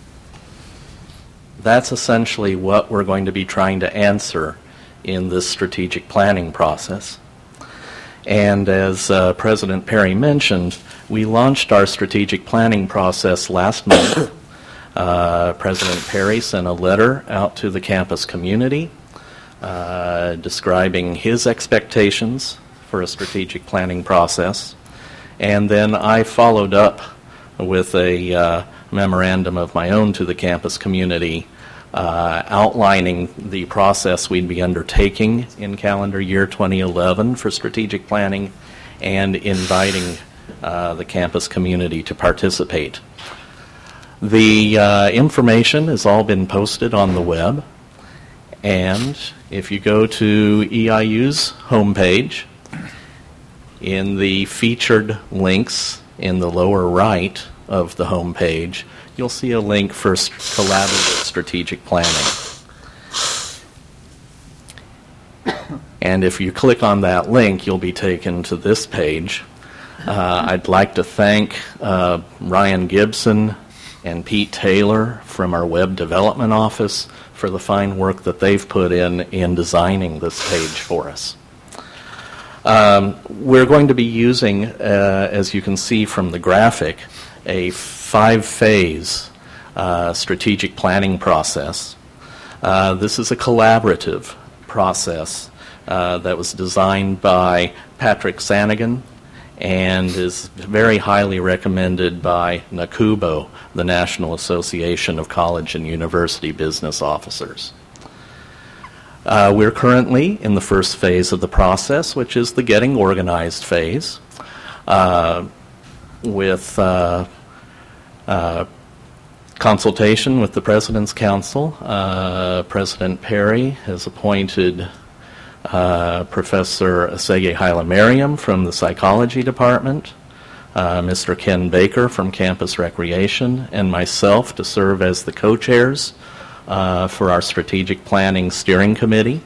That's essentially what we're going to be trying to answer in this strategic planning process. And as President Perry mentioned, we launched our strategic planning process last month. President Perry sent a letter out to the campus community describing his expectations for a strategic planning process. And then I followed up with a memorandum of my own to the campus community outlining the process we'd be undertaking in calendar year 2011 for strategic planning and inviting the campus community to participate. The information has all been posted on the web, and if you go to EIU's homepage, in the featured links in the lower right of the homepage, you'll see a link for collaborative strategic planning. And if you click on that link, you'll be taken to this page. I'd like to thank Ryan Gibson and Pete Taylor from our web development office for the fine work that they've put in designing this page for us. We're going to be using, as you can see from the graphic, a 5-phase strategic planning process. This is a collaborative process that was designed by Patrick Sanigan and is very highly recommended by NACUBO, the National Association of College and University Business Officers. We're currently in the first phase of the process, which is the getting organized phase, with consultation with the President's Council. President Perry has appointed Professor Asege Hailemariam from the Psychology Department, Mr. Ken Baker from Campus Recreation, and myself to serve as the co-chairs for our Strategic Planning Steering Committee.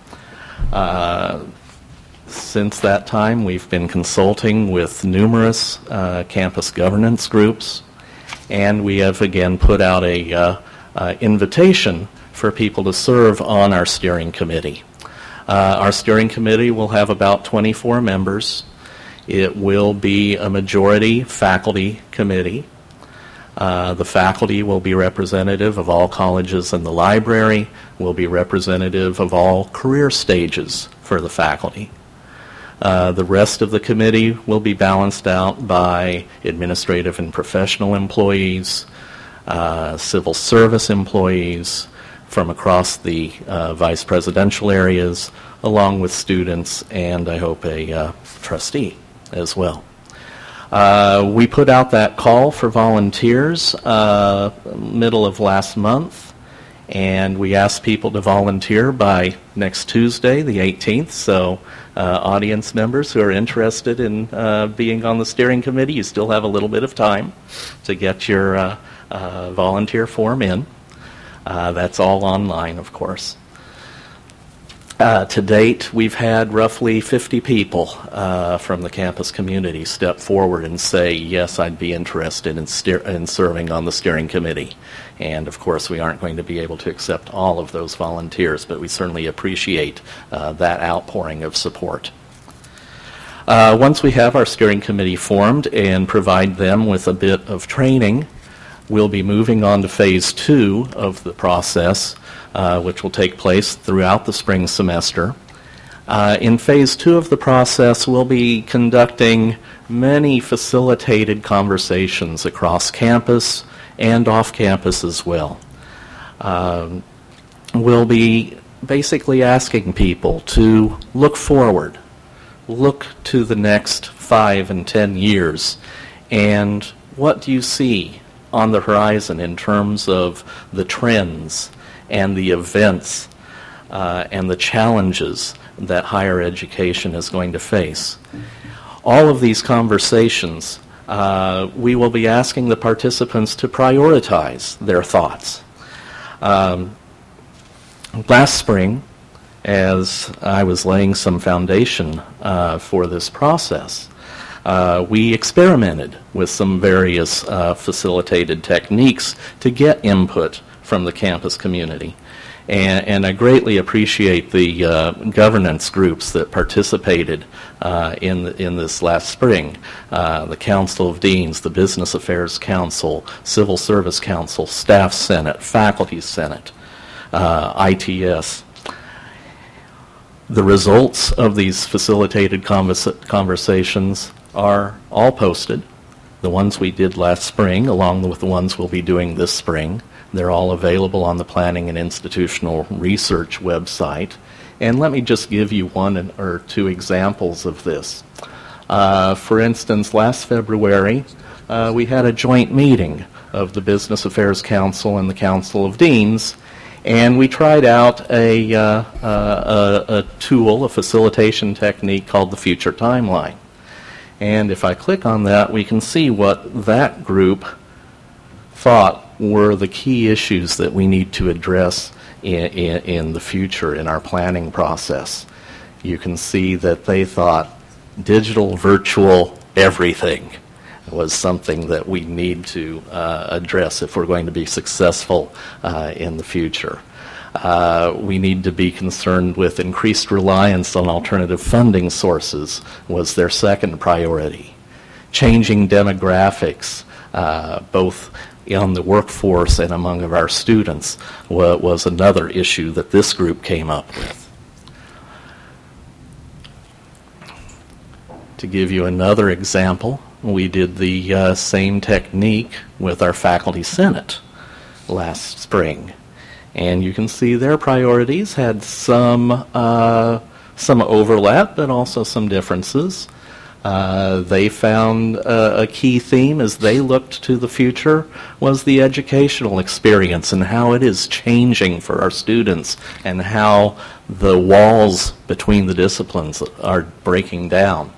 Since that time, we've been consulting with numerous campus governance groups, and we have again put out a invitation for people to serve on our steering committee. Our steering committee will have about 24 members. It will be a majority faculty committee. The faculty will be representative of all colleges in the library, will be representative of all career stages for the faculty. The rest of the committee will be balanced out by administrative and professional employees, civil service employees from across the vice presidential areas, along with students and, I hope, a trustee as well. We put out that call for volunteers middle of last month, and we asked people to volunteer by next Tuesday, the 18th. So audience members who are interested in being on the steering committee, you still have a little bit of time to get your volunteer form in. That's all online, of course. To date, we've had roughly 50 people from the campus community step forward and say, yes, I'd be interested in serving on the steering committee. And, of course, we aren't going to be able to accept all of those volunteers, but we certainly appreciate that outpouring of support. Once we have our steering committee formed and provide them with a bit of training, we'll be moving on to phase 2 of the process, which will take place throughout the spring semester. In phase 2 of the process, we'll be conducting many facilitated conversations across campus and off campus as well. We'll be basically asking people to look forward, look to the next 5 and 10 years, and what do you see on the horizon in terms of the trends and the events and the challenges that higher education is going to face. All of these conversations, we will be asking the participants to prioritize their thoughts. Last spring, as I was laying some foundation for this process, we experimented with some various facilitated techniques to get input from the campus community. And I greatly appreciate the governance groups that participated in this last spring. The Council of Deans, the Business Affairs Council, Civil Service Council, Staff Senate, Faculty Senate, ITS. The results of these facilitated conversations are all posted the ones we did last spring, along with the ones we'll be doing this spring. They're all available on the Planning and Institutional Research website. And let me just give you one or two examples of this. For instance, last February, we had a joint meeting of the Business Affairs Council and the Council of Deans, and we tried out a tool, a facilitation technique called the Future Timeline. And if I click on that, we can see what that group thought were the key issues that we need to address in the future in our planning process. You can see that they thought digital, virtual, everything was something that we need to address if we're going to be successful in the future. We need to be concerned with increased reliance on alternative funding sources was their second priority. Changing demographics, both on the workforce and among of our students, was another issue that this group came up with. To give you another example, we did the same technique with our Faculty Senate last spring. And you can see their priorities had some overlap, but also some differences. They found a key theme as they looked to the future was the educational experience and how it is changing for our students and how the walls between the disciplines are breaking down.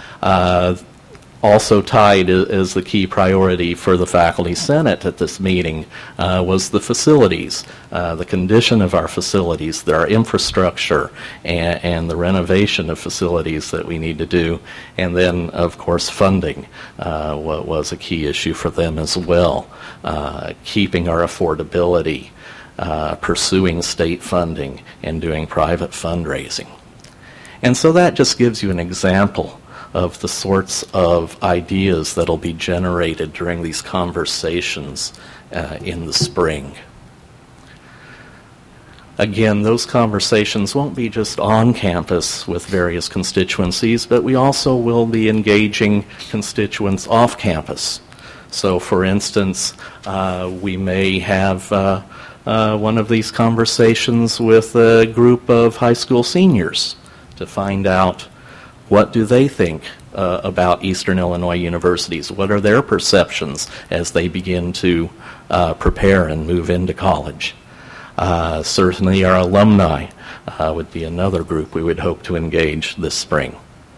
Also tied as the key priority for the Faculty Senate at this meeting was the facilities, the condition of our facilities, our infrastructure, and the renovation of facilities that we need to do. And then, of course, funding was a key issue for them as well, keeping our affordability, pursuing state funding, and doing private fundraising. And so that just gives you an example of the sorts of ideas that will be generated during these conversations in the spring. Again, those conversations won't be just on campus with various constituencies, but we also will be engaging constituents off campus. So, for instance, we may have one of these conversations with a group of high school seniors to find out what do they think about Eastern Illinois universities? What are their perceptions as they begin to prepare and move into college? Certainly our alumni would be another group we would hope to engage this spring.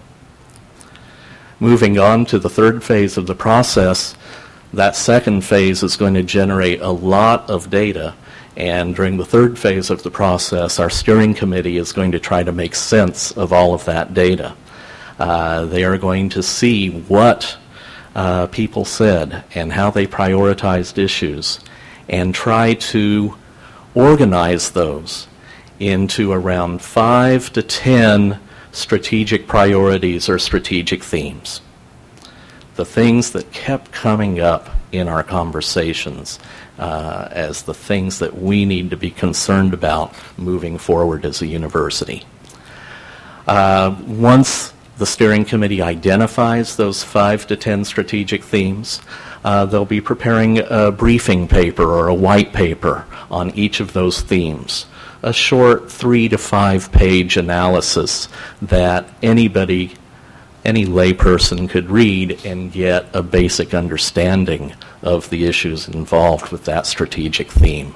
Moving on to the third phase of the process, that second phase is going to generate a lot of data. And during the third phase of the process, our steering committee is going to try to make sense of all of that data. They are going to see what people said and how they prioritized issues and try to organize those into around 5 to 10 strategic priorities or strategic themes. The things that kept coming up in our conversations as the things that we need to be concerned about moving forward as a university. Once the steering committee identifies those 5 to 10 strategic themes, they'll be preparing a briefing paper or a white paper on each of those themes. A short 3 to 5 page analysis that any layperson could read and get a basic understanding of the issues involved with that strategic theme.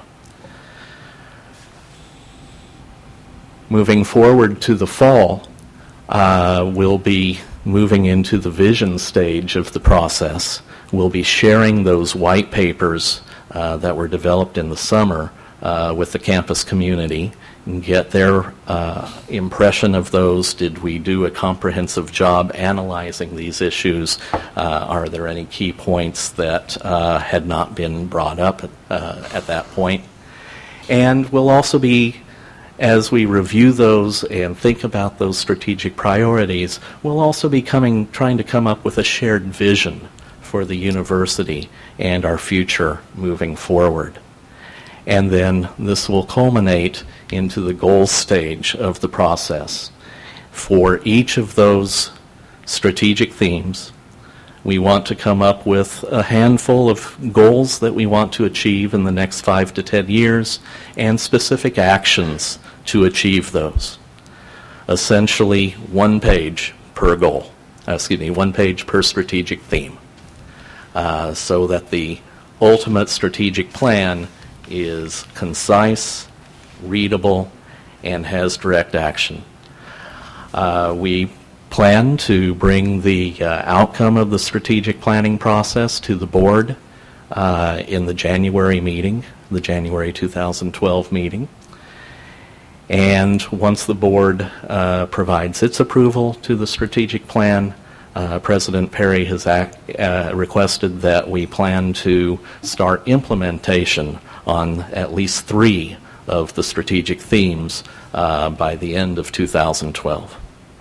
Moving forward to the fall, we'll be moving into the vision stage of the process. We'll be sharing those white papers that were developed in the summer with the campus community and get their impression of those. Did we do a comprehensive job analyzing these issues? Are there any key points that had not been brought up at that point? And we'll also be, as we review those and think about those strategic priorities, we'll also be trying to come up with a shared vision for the university and our future moving forward. And then this will culminate into the goal stage of the process. For each of those strategic themes, We want to come up with a handful of goals that we want to achieve in the next 5 to 10 years and specific actions to achieve those. Essentially, 1 page per goal. 1 page per strategic theme. So that the ultimate strategic plan is concise, readable, and has direct action. We plan to bring the outcome of the strategic planning process to the board in the January meeting, the January 2012 meeting. And once the board provides its approval to the strategic plan, President Perry has requested that we plan to start implementation on at least 3 of the strategic themes by the end of 2012.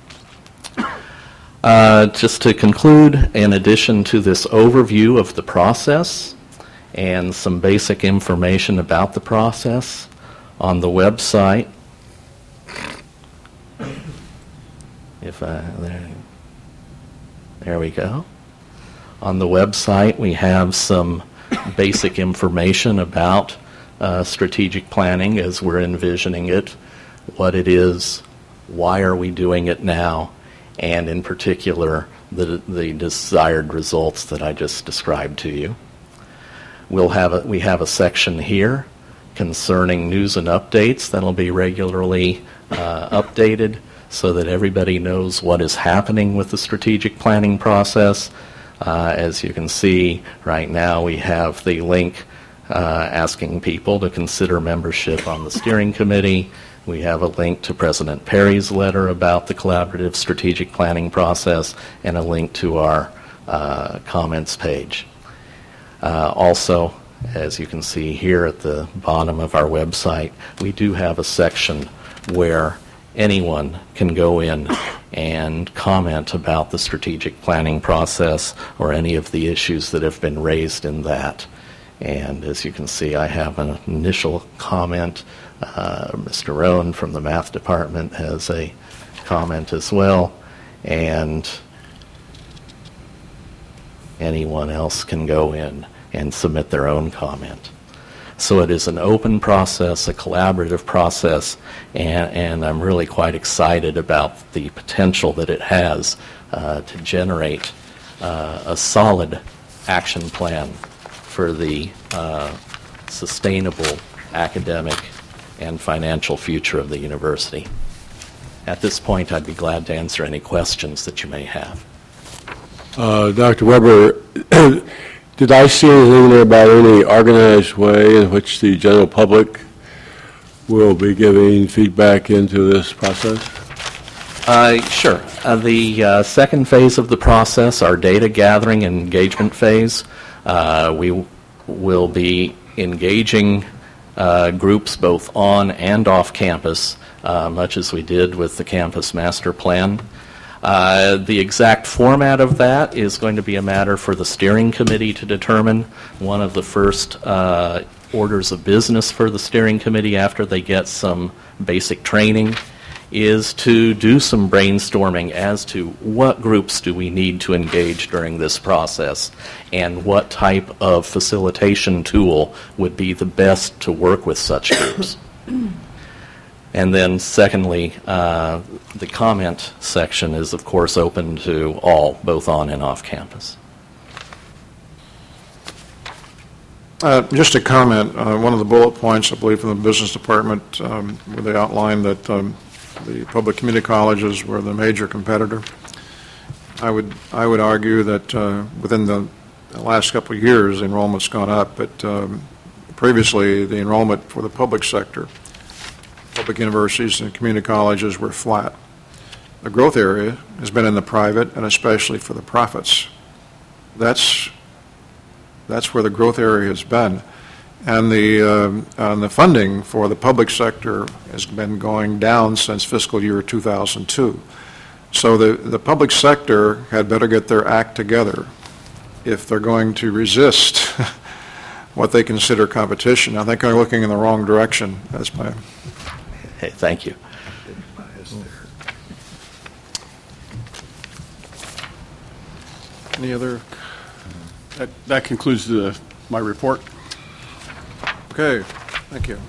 Just to conclude, in addition to this overview of the process and some basic information about the process, on the website, there we go. On the website, we have some basic information about strategic planning as we're envisioning it, what it is, why are we doing it now, and in particular, the desired results that I just described to you. We have a section here concerning news and updates that'll be regularly updated so that everybody knows what is happening with the strategic planning process. As you can see, right now we have the link asking people to consider membership on the steering committee. We have a link to President Perry's letter about the collaborative strategic planning process and a link to our comments page. Also, as you can see here at the bottom of our website, we do have a section where anyone can go in and comment about the strategic planning process or any of the issues that have been raised in that. And as you can see, I have an initial comment. Mr. Rowan from the math department has a comment as well, and anyone else can go in and submit their own comment. So it is an open process, a collaborative process, and I'm really quite excited about the potential that it has to generate a solid action plan for the sustainable academic and financial future of the university. At this point, I'd be glad to answer any questions that you may have. Dr. Weber, did I see anything there about any organized way in which the general public will be giving feedback into this process? Sure. The second phase of the process, our data gathering and engagement phase, we will be engaging groups both on and off campus, much as we did with the campus master plan. The exact format of that is going to be a matter for the steering committee to determine. One of the first orders of business for the steering committee after they get some basic training is to do some brainstorming as to what groups do we need to engage during this process and what type of facilitation tool would be the best to work with such groups. And then secondly, the comment section is of course open to all, both on and off campus. Just a comment, one of the bullet points, I believe, from the business department, where they outlined that the public community colleges were the major competitor. I would argue that within the last couple of years, enrollment's gone up, but previously the enrollment for the public sector, public universities and community colleges were flat. The growth area has been in the private and especially for the profits. That's where the growth area has been. And the funding for the public sector has been going down since fiscal year 2002. So the public sector had better get their act together if they're going to resist what they consider competition. I think I'm looking in the wrong direction. That's my... Hey, thank you. Any other? That concludes my report. Okay, thank you.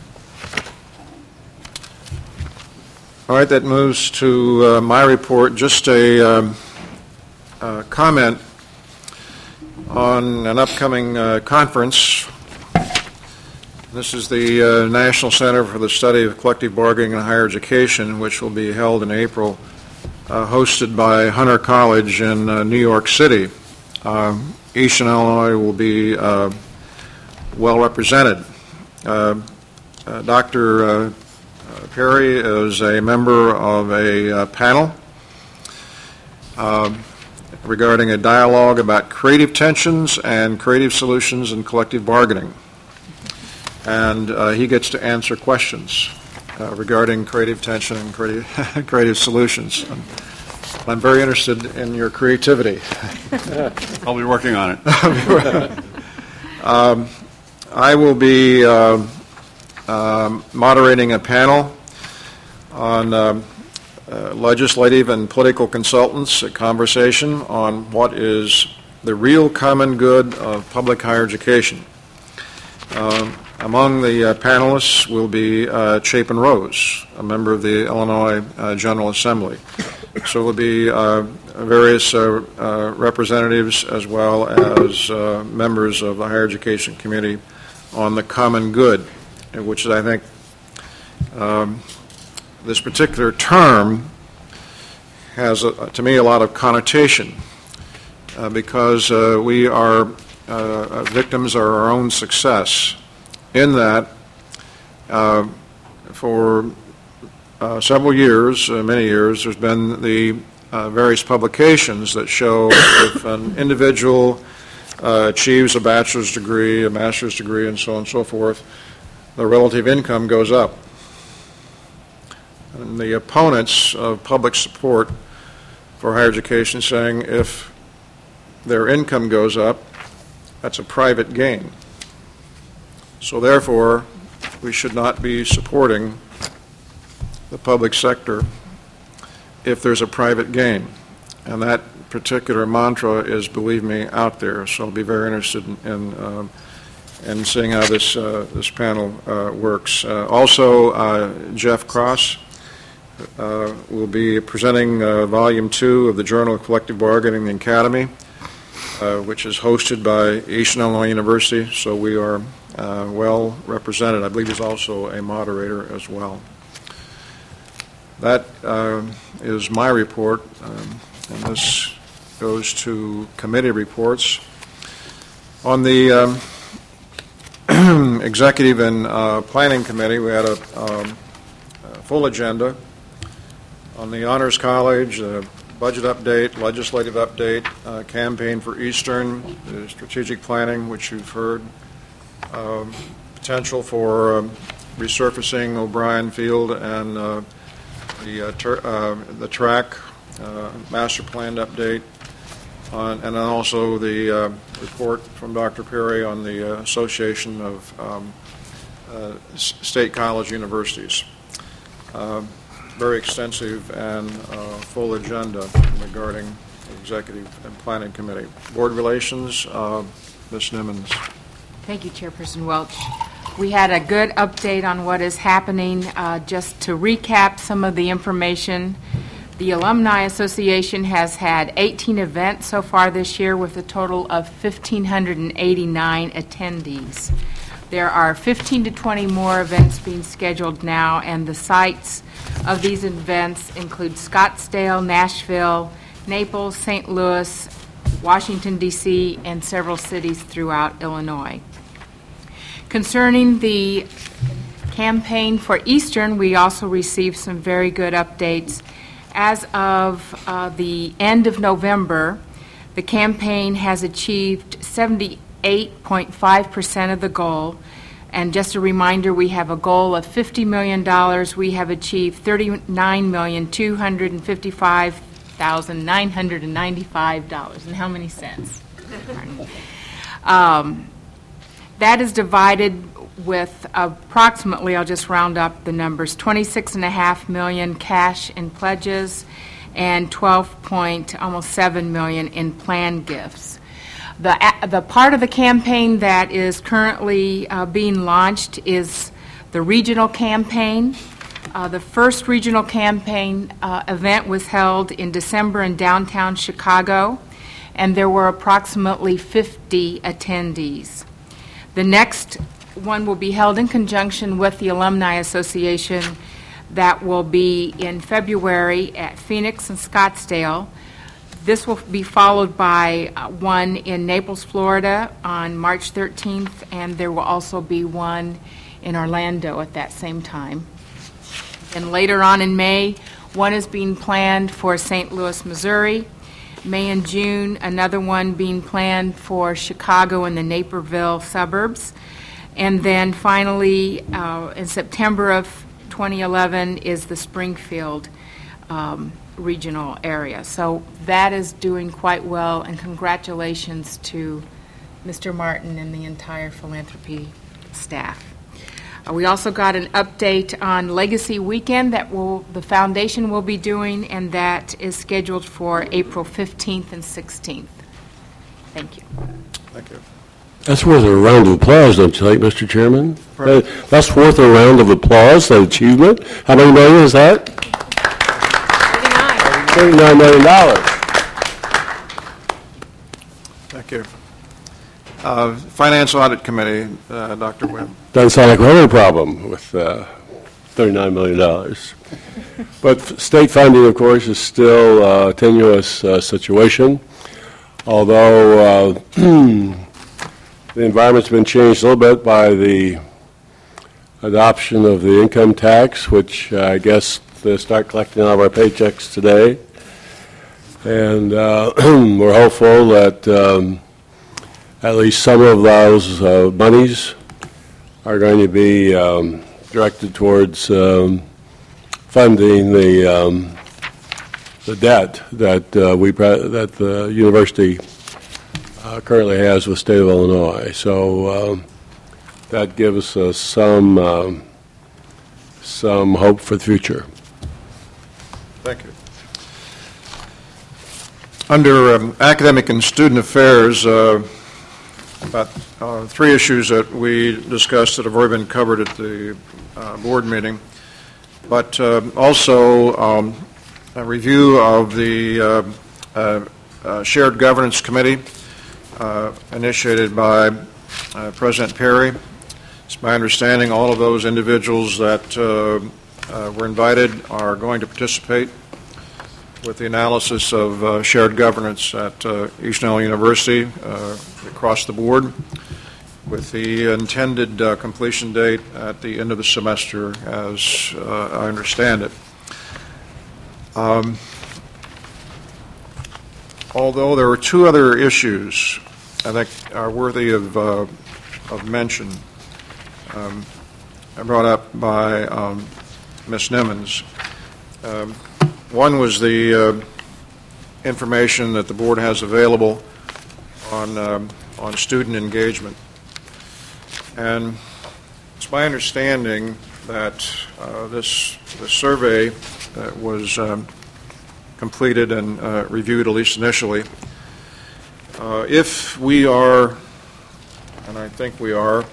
All right, that moves to my report. Just a comment on an upcoming conference. This is the National Center for the Study of Collective Bargaining in Higher Education, which will be held in April, hosted by Hunter College in New York City. Eastern Illinois will be well represented. Dr. Perry is a member of a panel regarding a dialogue about creative tensions and creative solutions in collective bargaining. And he gets to answer questions regarding creative tension and creative solutions. I'm very interested in your creativity. I'll be working on it. I will be moderating a panel on legislative and political consultants, a conversation on what is the real common good of public higher education. Among the panelists will be Chapin Rose, a member of the Illinois General Assembly. So there will be various representatives as well as members of the higher education committee on the common good, which is, I think, this particular term has, to me, a lot of connotation because we are victims of our own success in that for several years, many years, there's been the various publications that show if an individual achieves a bachelor's degree, a master's degree, and so on and so forth, the relative income goes up. And the opponents of public support for higher education saying if their income goes up, that's a private gain. So therefore, we should not be supporting the public sector if there's a private gain. And that particular mantra is, believe me, out there. So I'll be very interested in seeing how this panel works. Also, Jeff Cross will be presenting Volume 2 of the Journal of Collective Bargaining, the Academy, which is hosted by Eastern Illinois University. So we are well represented. I believe he's also a moderator as well. That is my report, and this goes to committee reports. On the Executive and Planning Committee, we had a full agenda on the Honors College, budget update, legislative update, campaign for Eastern, the strategic planning, which you've heard, potential for resurfacing O'Brien Field and the track master plan update, and then also the report from Dr. Perry on the Association of State College Universities. Very extensive and full agenda regarding the Executive and Planning Committee. Board Relations, Ms. Nimmons. Thank you, Chairperson Welch. We had a good update on what is happening. Just to recap some of the information, the Alumni Association has had 18 events so far this year with a total of 1,589 attendees. There are 15 to 20 more events being scheduled now, and the sites of these events include Scottsdale, Nashville, Naples, St. Louis, Washington, D.C., and several cities throughout Illinois. Concerning the campaign for Eastern, we also received some very good updates. As of the end of November, the campaign has achieved 78.5% of the goal. And just a reminder, we have a goal of $50 million. We have achieved $39,255,995. And how many cents? That is divided with approximately, I'll just round up the numbers, $26.5 million cash in pledges and almost $7 million in planned gifts. The part of the campaign that is currently being launched is the regional campaign. The first regional campaign event was held in December in downtown Chicago, and there were approximately 50 attendees. The next one will be held in conjunction with the Alumni Association. That will be in February at Phoenix and Scottsdale. This will be followed by one in Naples, Florida on March 13th, and there will also be one in Orlando at that same time. And later on in May, one is being planned for St. Louis, Missouri. May and June, another one being planned for Chicago and the Naperville suburbs. And then finally, in September of 2011 is the Springfield regional area. So that is doing quite well, and congratulations to Mr. Martin and the entire philanthropy staff. We also got an update on Legacy Weekend that the foundation will be doing, and that is scheduled for April 15th and 16th. Thank you. Thank you. That's worth a round of applause, don't you think, Mr. Chairman? That's worth a round of applause, that achievement. How many million is that? $39 million. Thank you. Finance Audit Committee, Dr. Webb. Doesn't sound like we have any problem with $39 million. But state funding, of course, is still a tenuous situation, although the environment's been changed a little bit by the adoption of the income tax, which I guess they start collecting all of our paychecks today. And we're hopeful that at least some of those monies are going to be directed towards funding the debt that that the university currently has with the state of Illinois. So that gives us some hope for the future. Thank you. Under academic and student affairs, about three issues that we discussed that have already been covered at the board meeting, but also a review of the Shared Governance Committee initiated by President Perry. It's my understanding all of those individuals that were invited are going to participate with the analysis of shared governance at Eastern Illinois University across the board, with the intended completion date at the end of the semester, as I understand it. Although there are two other issues I think are worthy of mention, brought up by Ms. Nimmons. One was the information that the board has available on student engagement. And it's my understanding that this survey was completed and reviewed, at least initially. If we are, and I think we are,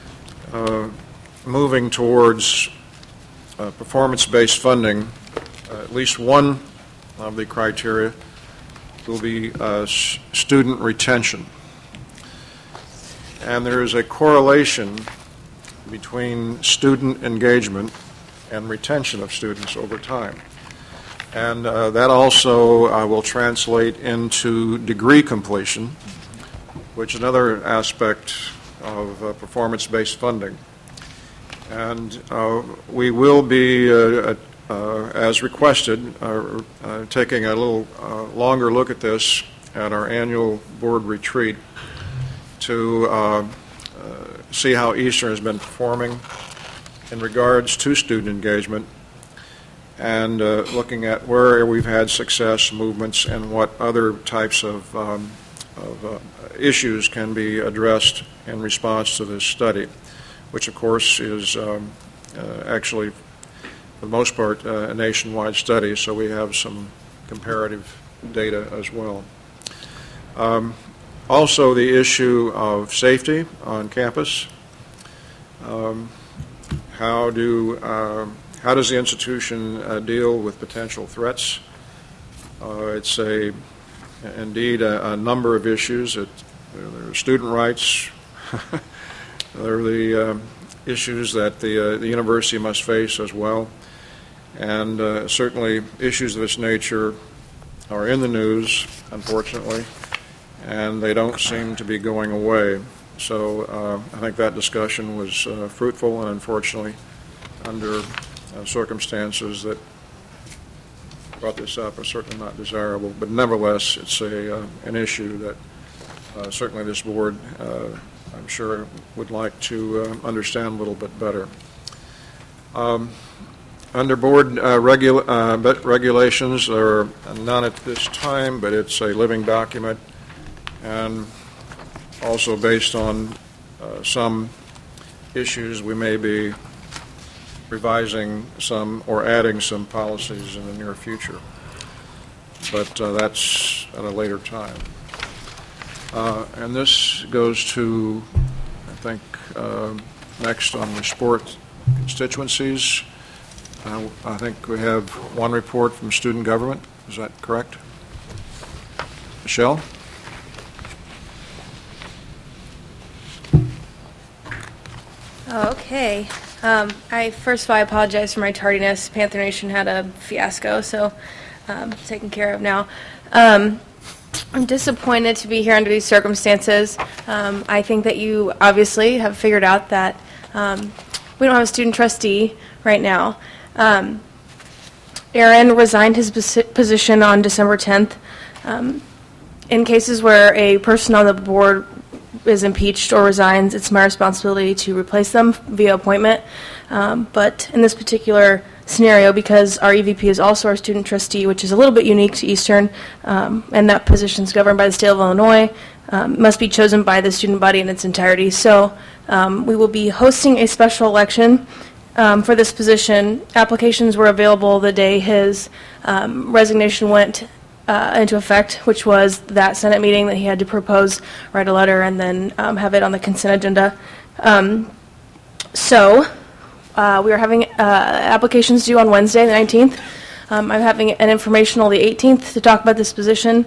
moving towards performance-based funding, at least one of the criteria will be student retention. And there is a correlation between student engagement and retention of students over time. And that also will translate into degree completion, which is another aspect of performance-based funding. And we will be, as requested, taking a little longer look at this at our annual board retreat to see how Eastern has been performing in regards to student engagement, and looking at where we've had success, movements, and what other types of issues can be addressed in response to this study, which of course is actually, for the most part, a nationwide study, so we have some comparative data as well. Also, the issue of safety on campus. How does the institution deal with potential threats? It's indeed a number of issues. There are student rights. There are the issues that the university must face as well. And certainly issues of this nature are in the news, unfortunately, and they don't seem to be going away. So I think that discussion was fruitful, and unfortunately, under circumstances that brought this up, are certainly not desirable. But nevertheless, it's an issue that certainly this board, I'm sure, would like to understand a little bit better. Under board regulations, there are none at this time, but it's a living document, and also based on some issues, we may be revising some or adding some policies in the near future. But that's at a later time. And this goes to, I think, next on the sport constituencies. I think we have one report from student government. Is that correct? Michelle? Okay. First of all, I apologize for my tardiness. Panther Nation had a fiasco, so taken care of now. I'm disappointed to be here under these circumstances. I think that you obviously have figured out that we don't have a student trustee right now. Aaron resigned his position on December 10th. In cases where a person on the board is impeached or resigns, it's my responsibility to replace them via appointment. But in this particular scenario, because our EVP is also our student trustee, which is a little bit unique to Eastern, and that position is governed by the state of Illinois, must be chosen by the student body in its entirety. So we will be hosting a special election for this position. Applications were available the day his resignation went into effect, which was that Senate meeting that he had to propose, write a letter, and then have it on the consent agenda. So we are having applications due on Wednesday, the 19th. I'm having an informational the 18th to talk about this position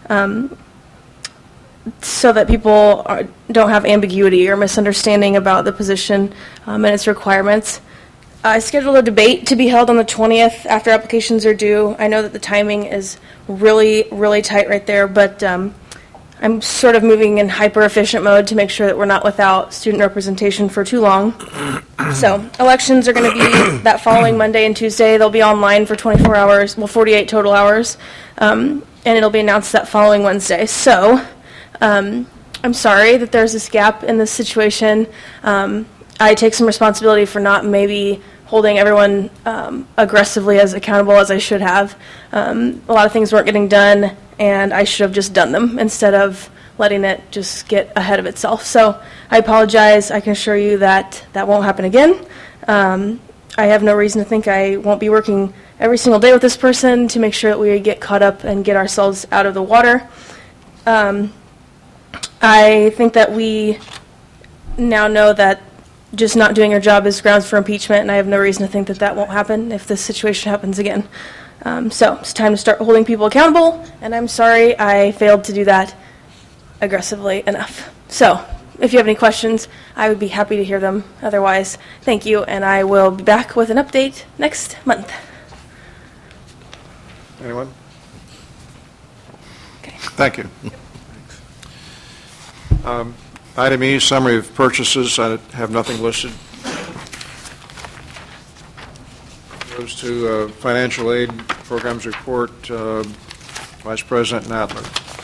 so that people don't have ambiguity or misunderstanding about the position and its requirements. I scheduled a debate to be held on the 20th after applications are due. I know that the timing is really, really tight right there, but I'm sort of moving in hyper-efficient mode to make sure that we're not without student representation for too long. So elections are going to be that following Monday and Tuesday. They'll be online for 24 hours, well, 48 total hours, and it'll be announced that following Wednesday. So I'm sorry that there's this gap in this situation. I take some responsibility for not maybe holding everyone aggressively as accountable as I should have. A lot of things weren't getting done, and I should have just done them instead of letting it just get ahead of itself. So I apologize. I can assure you that that won't happen again. I have no reason to think I won't be working every single day with this person to make sure that we get caught up and get ourselves out of the water. I think that we now know that just not doing our job is grounds for impeachment, and I have no reason to think that that won't happen if this situation happens again. So it's time to start holding people accountable, and I'm sorry I failed to do that aggressively enough. So if you have any questions, I would be happy to hear them. Otherwise, thank you, and I will be back with an update next month. Anyone? Okay. Thank you. Item E, summary of purchases. I have nothing listed. Goes to financial aid programs report. Vice President Nadler.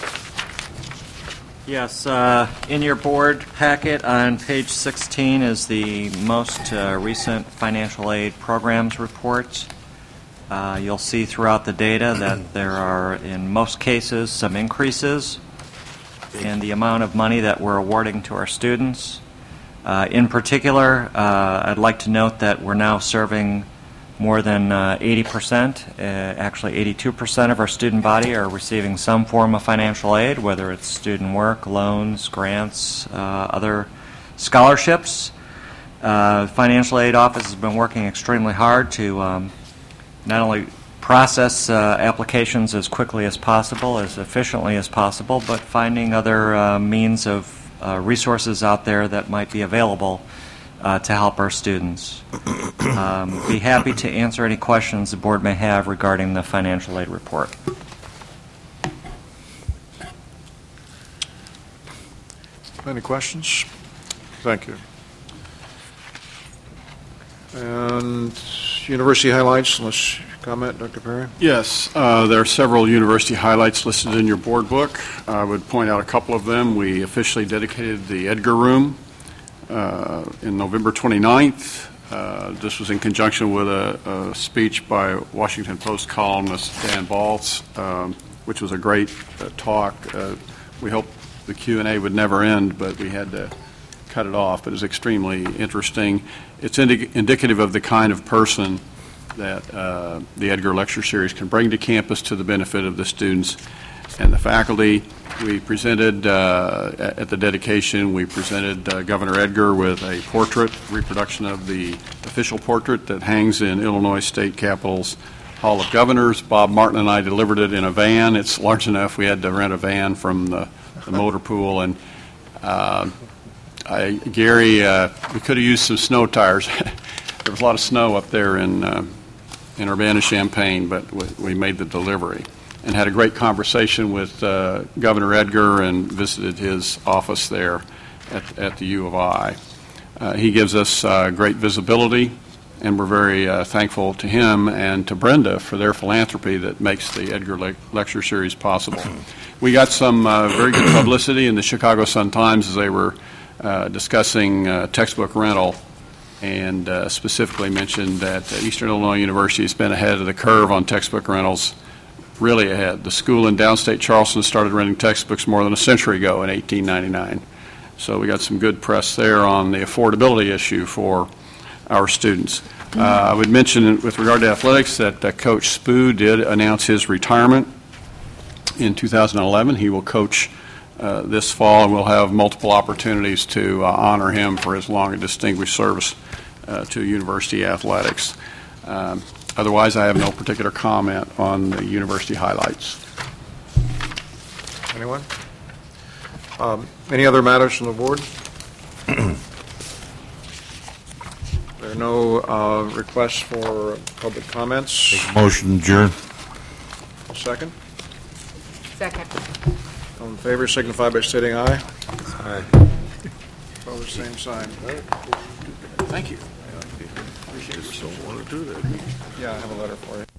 Yes, in your board packet on page 16 is the most recent financial aid programs report. You'll see throughout the data that there are, in most cases, some increases in the amount of money that we're awarding to our students. In particular, I'd like to note that we're now serving More than 80%, actually 82% of our student body are receiving some form of financial aid, whether it's student work, loans, grants, other scholarships. Financial aid office has been working extremely hard to not only process applications as quickly as possible, as efficiently as possible, but finding other means of resources out there that might be available to help our students. Be happy to answer any questions the board may have regarding the financial aid report. Any questions? Thank you. And university highlights, unless you comment, Dr. Perry? Yes, there are several university highlights listed in your board book. I would point out a couple of them. We officially dedicated the Edgar Room in November 29th. This was in conjunction with a speech by Washington Post columnist Dan Baltz, which was a great talk. We hoped the Q&A would never end, but we had to cut it off. But it was extremely interesting. It's indicative of the kind of person that the Edgar Lecture Series can bring to campus to the benefit of the students and the faculty. We presented, at the dedication, we presented Governor Edgar with a portrait, reproduction of the official portrait that hangs in Illinois State Capitol's Hall of Governors. Bob Martin and I delivered it in a van. It's large enough we had to rent a van from the motor pool. And Gary, we could have used some snow tires. There was a lot of snow up there in Urbana-Champaign, but we made the delivery and had a great conversation with Governor Edgar and visited his office there at the U of I. He gives us great visibility, and we're very thankful to him and to Brenda for their philanthropy that makes the Edgar Lecture Series possible. We got some very good publicity in the Chicago Sun-Times as they were discussing textbook rental, and specifically mentioned that Eastern Illinois University has been ahead of the curve on textbook rentals, really ahead. The school in downstate Charleston started renting textbooks more than a century ago in 1899. So we got some good press there on the affordability issue for our students. I would mention with regard to athletics that Coach Spoo did announce his retirement in 2011. He will coach this fall, and we'll have multiple opportunities to honor him for his long and distinguished service to university athletics. Otherwise, I have no particular comment on the university highlights. Anyone? Any other matters from the board? There are no requests for public comments. Motion adjourned. Second? Second. All in favor signify by stating aye. Aye. Opposed, same sign. Thank you. Appreciate it. Yeah, I have a letter for you.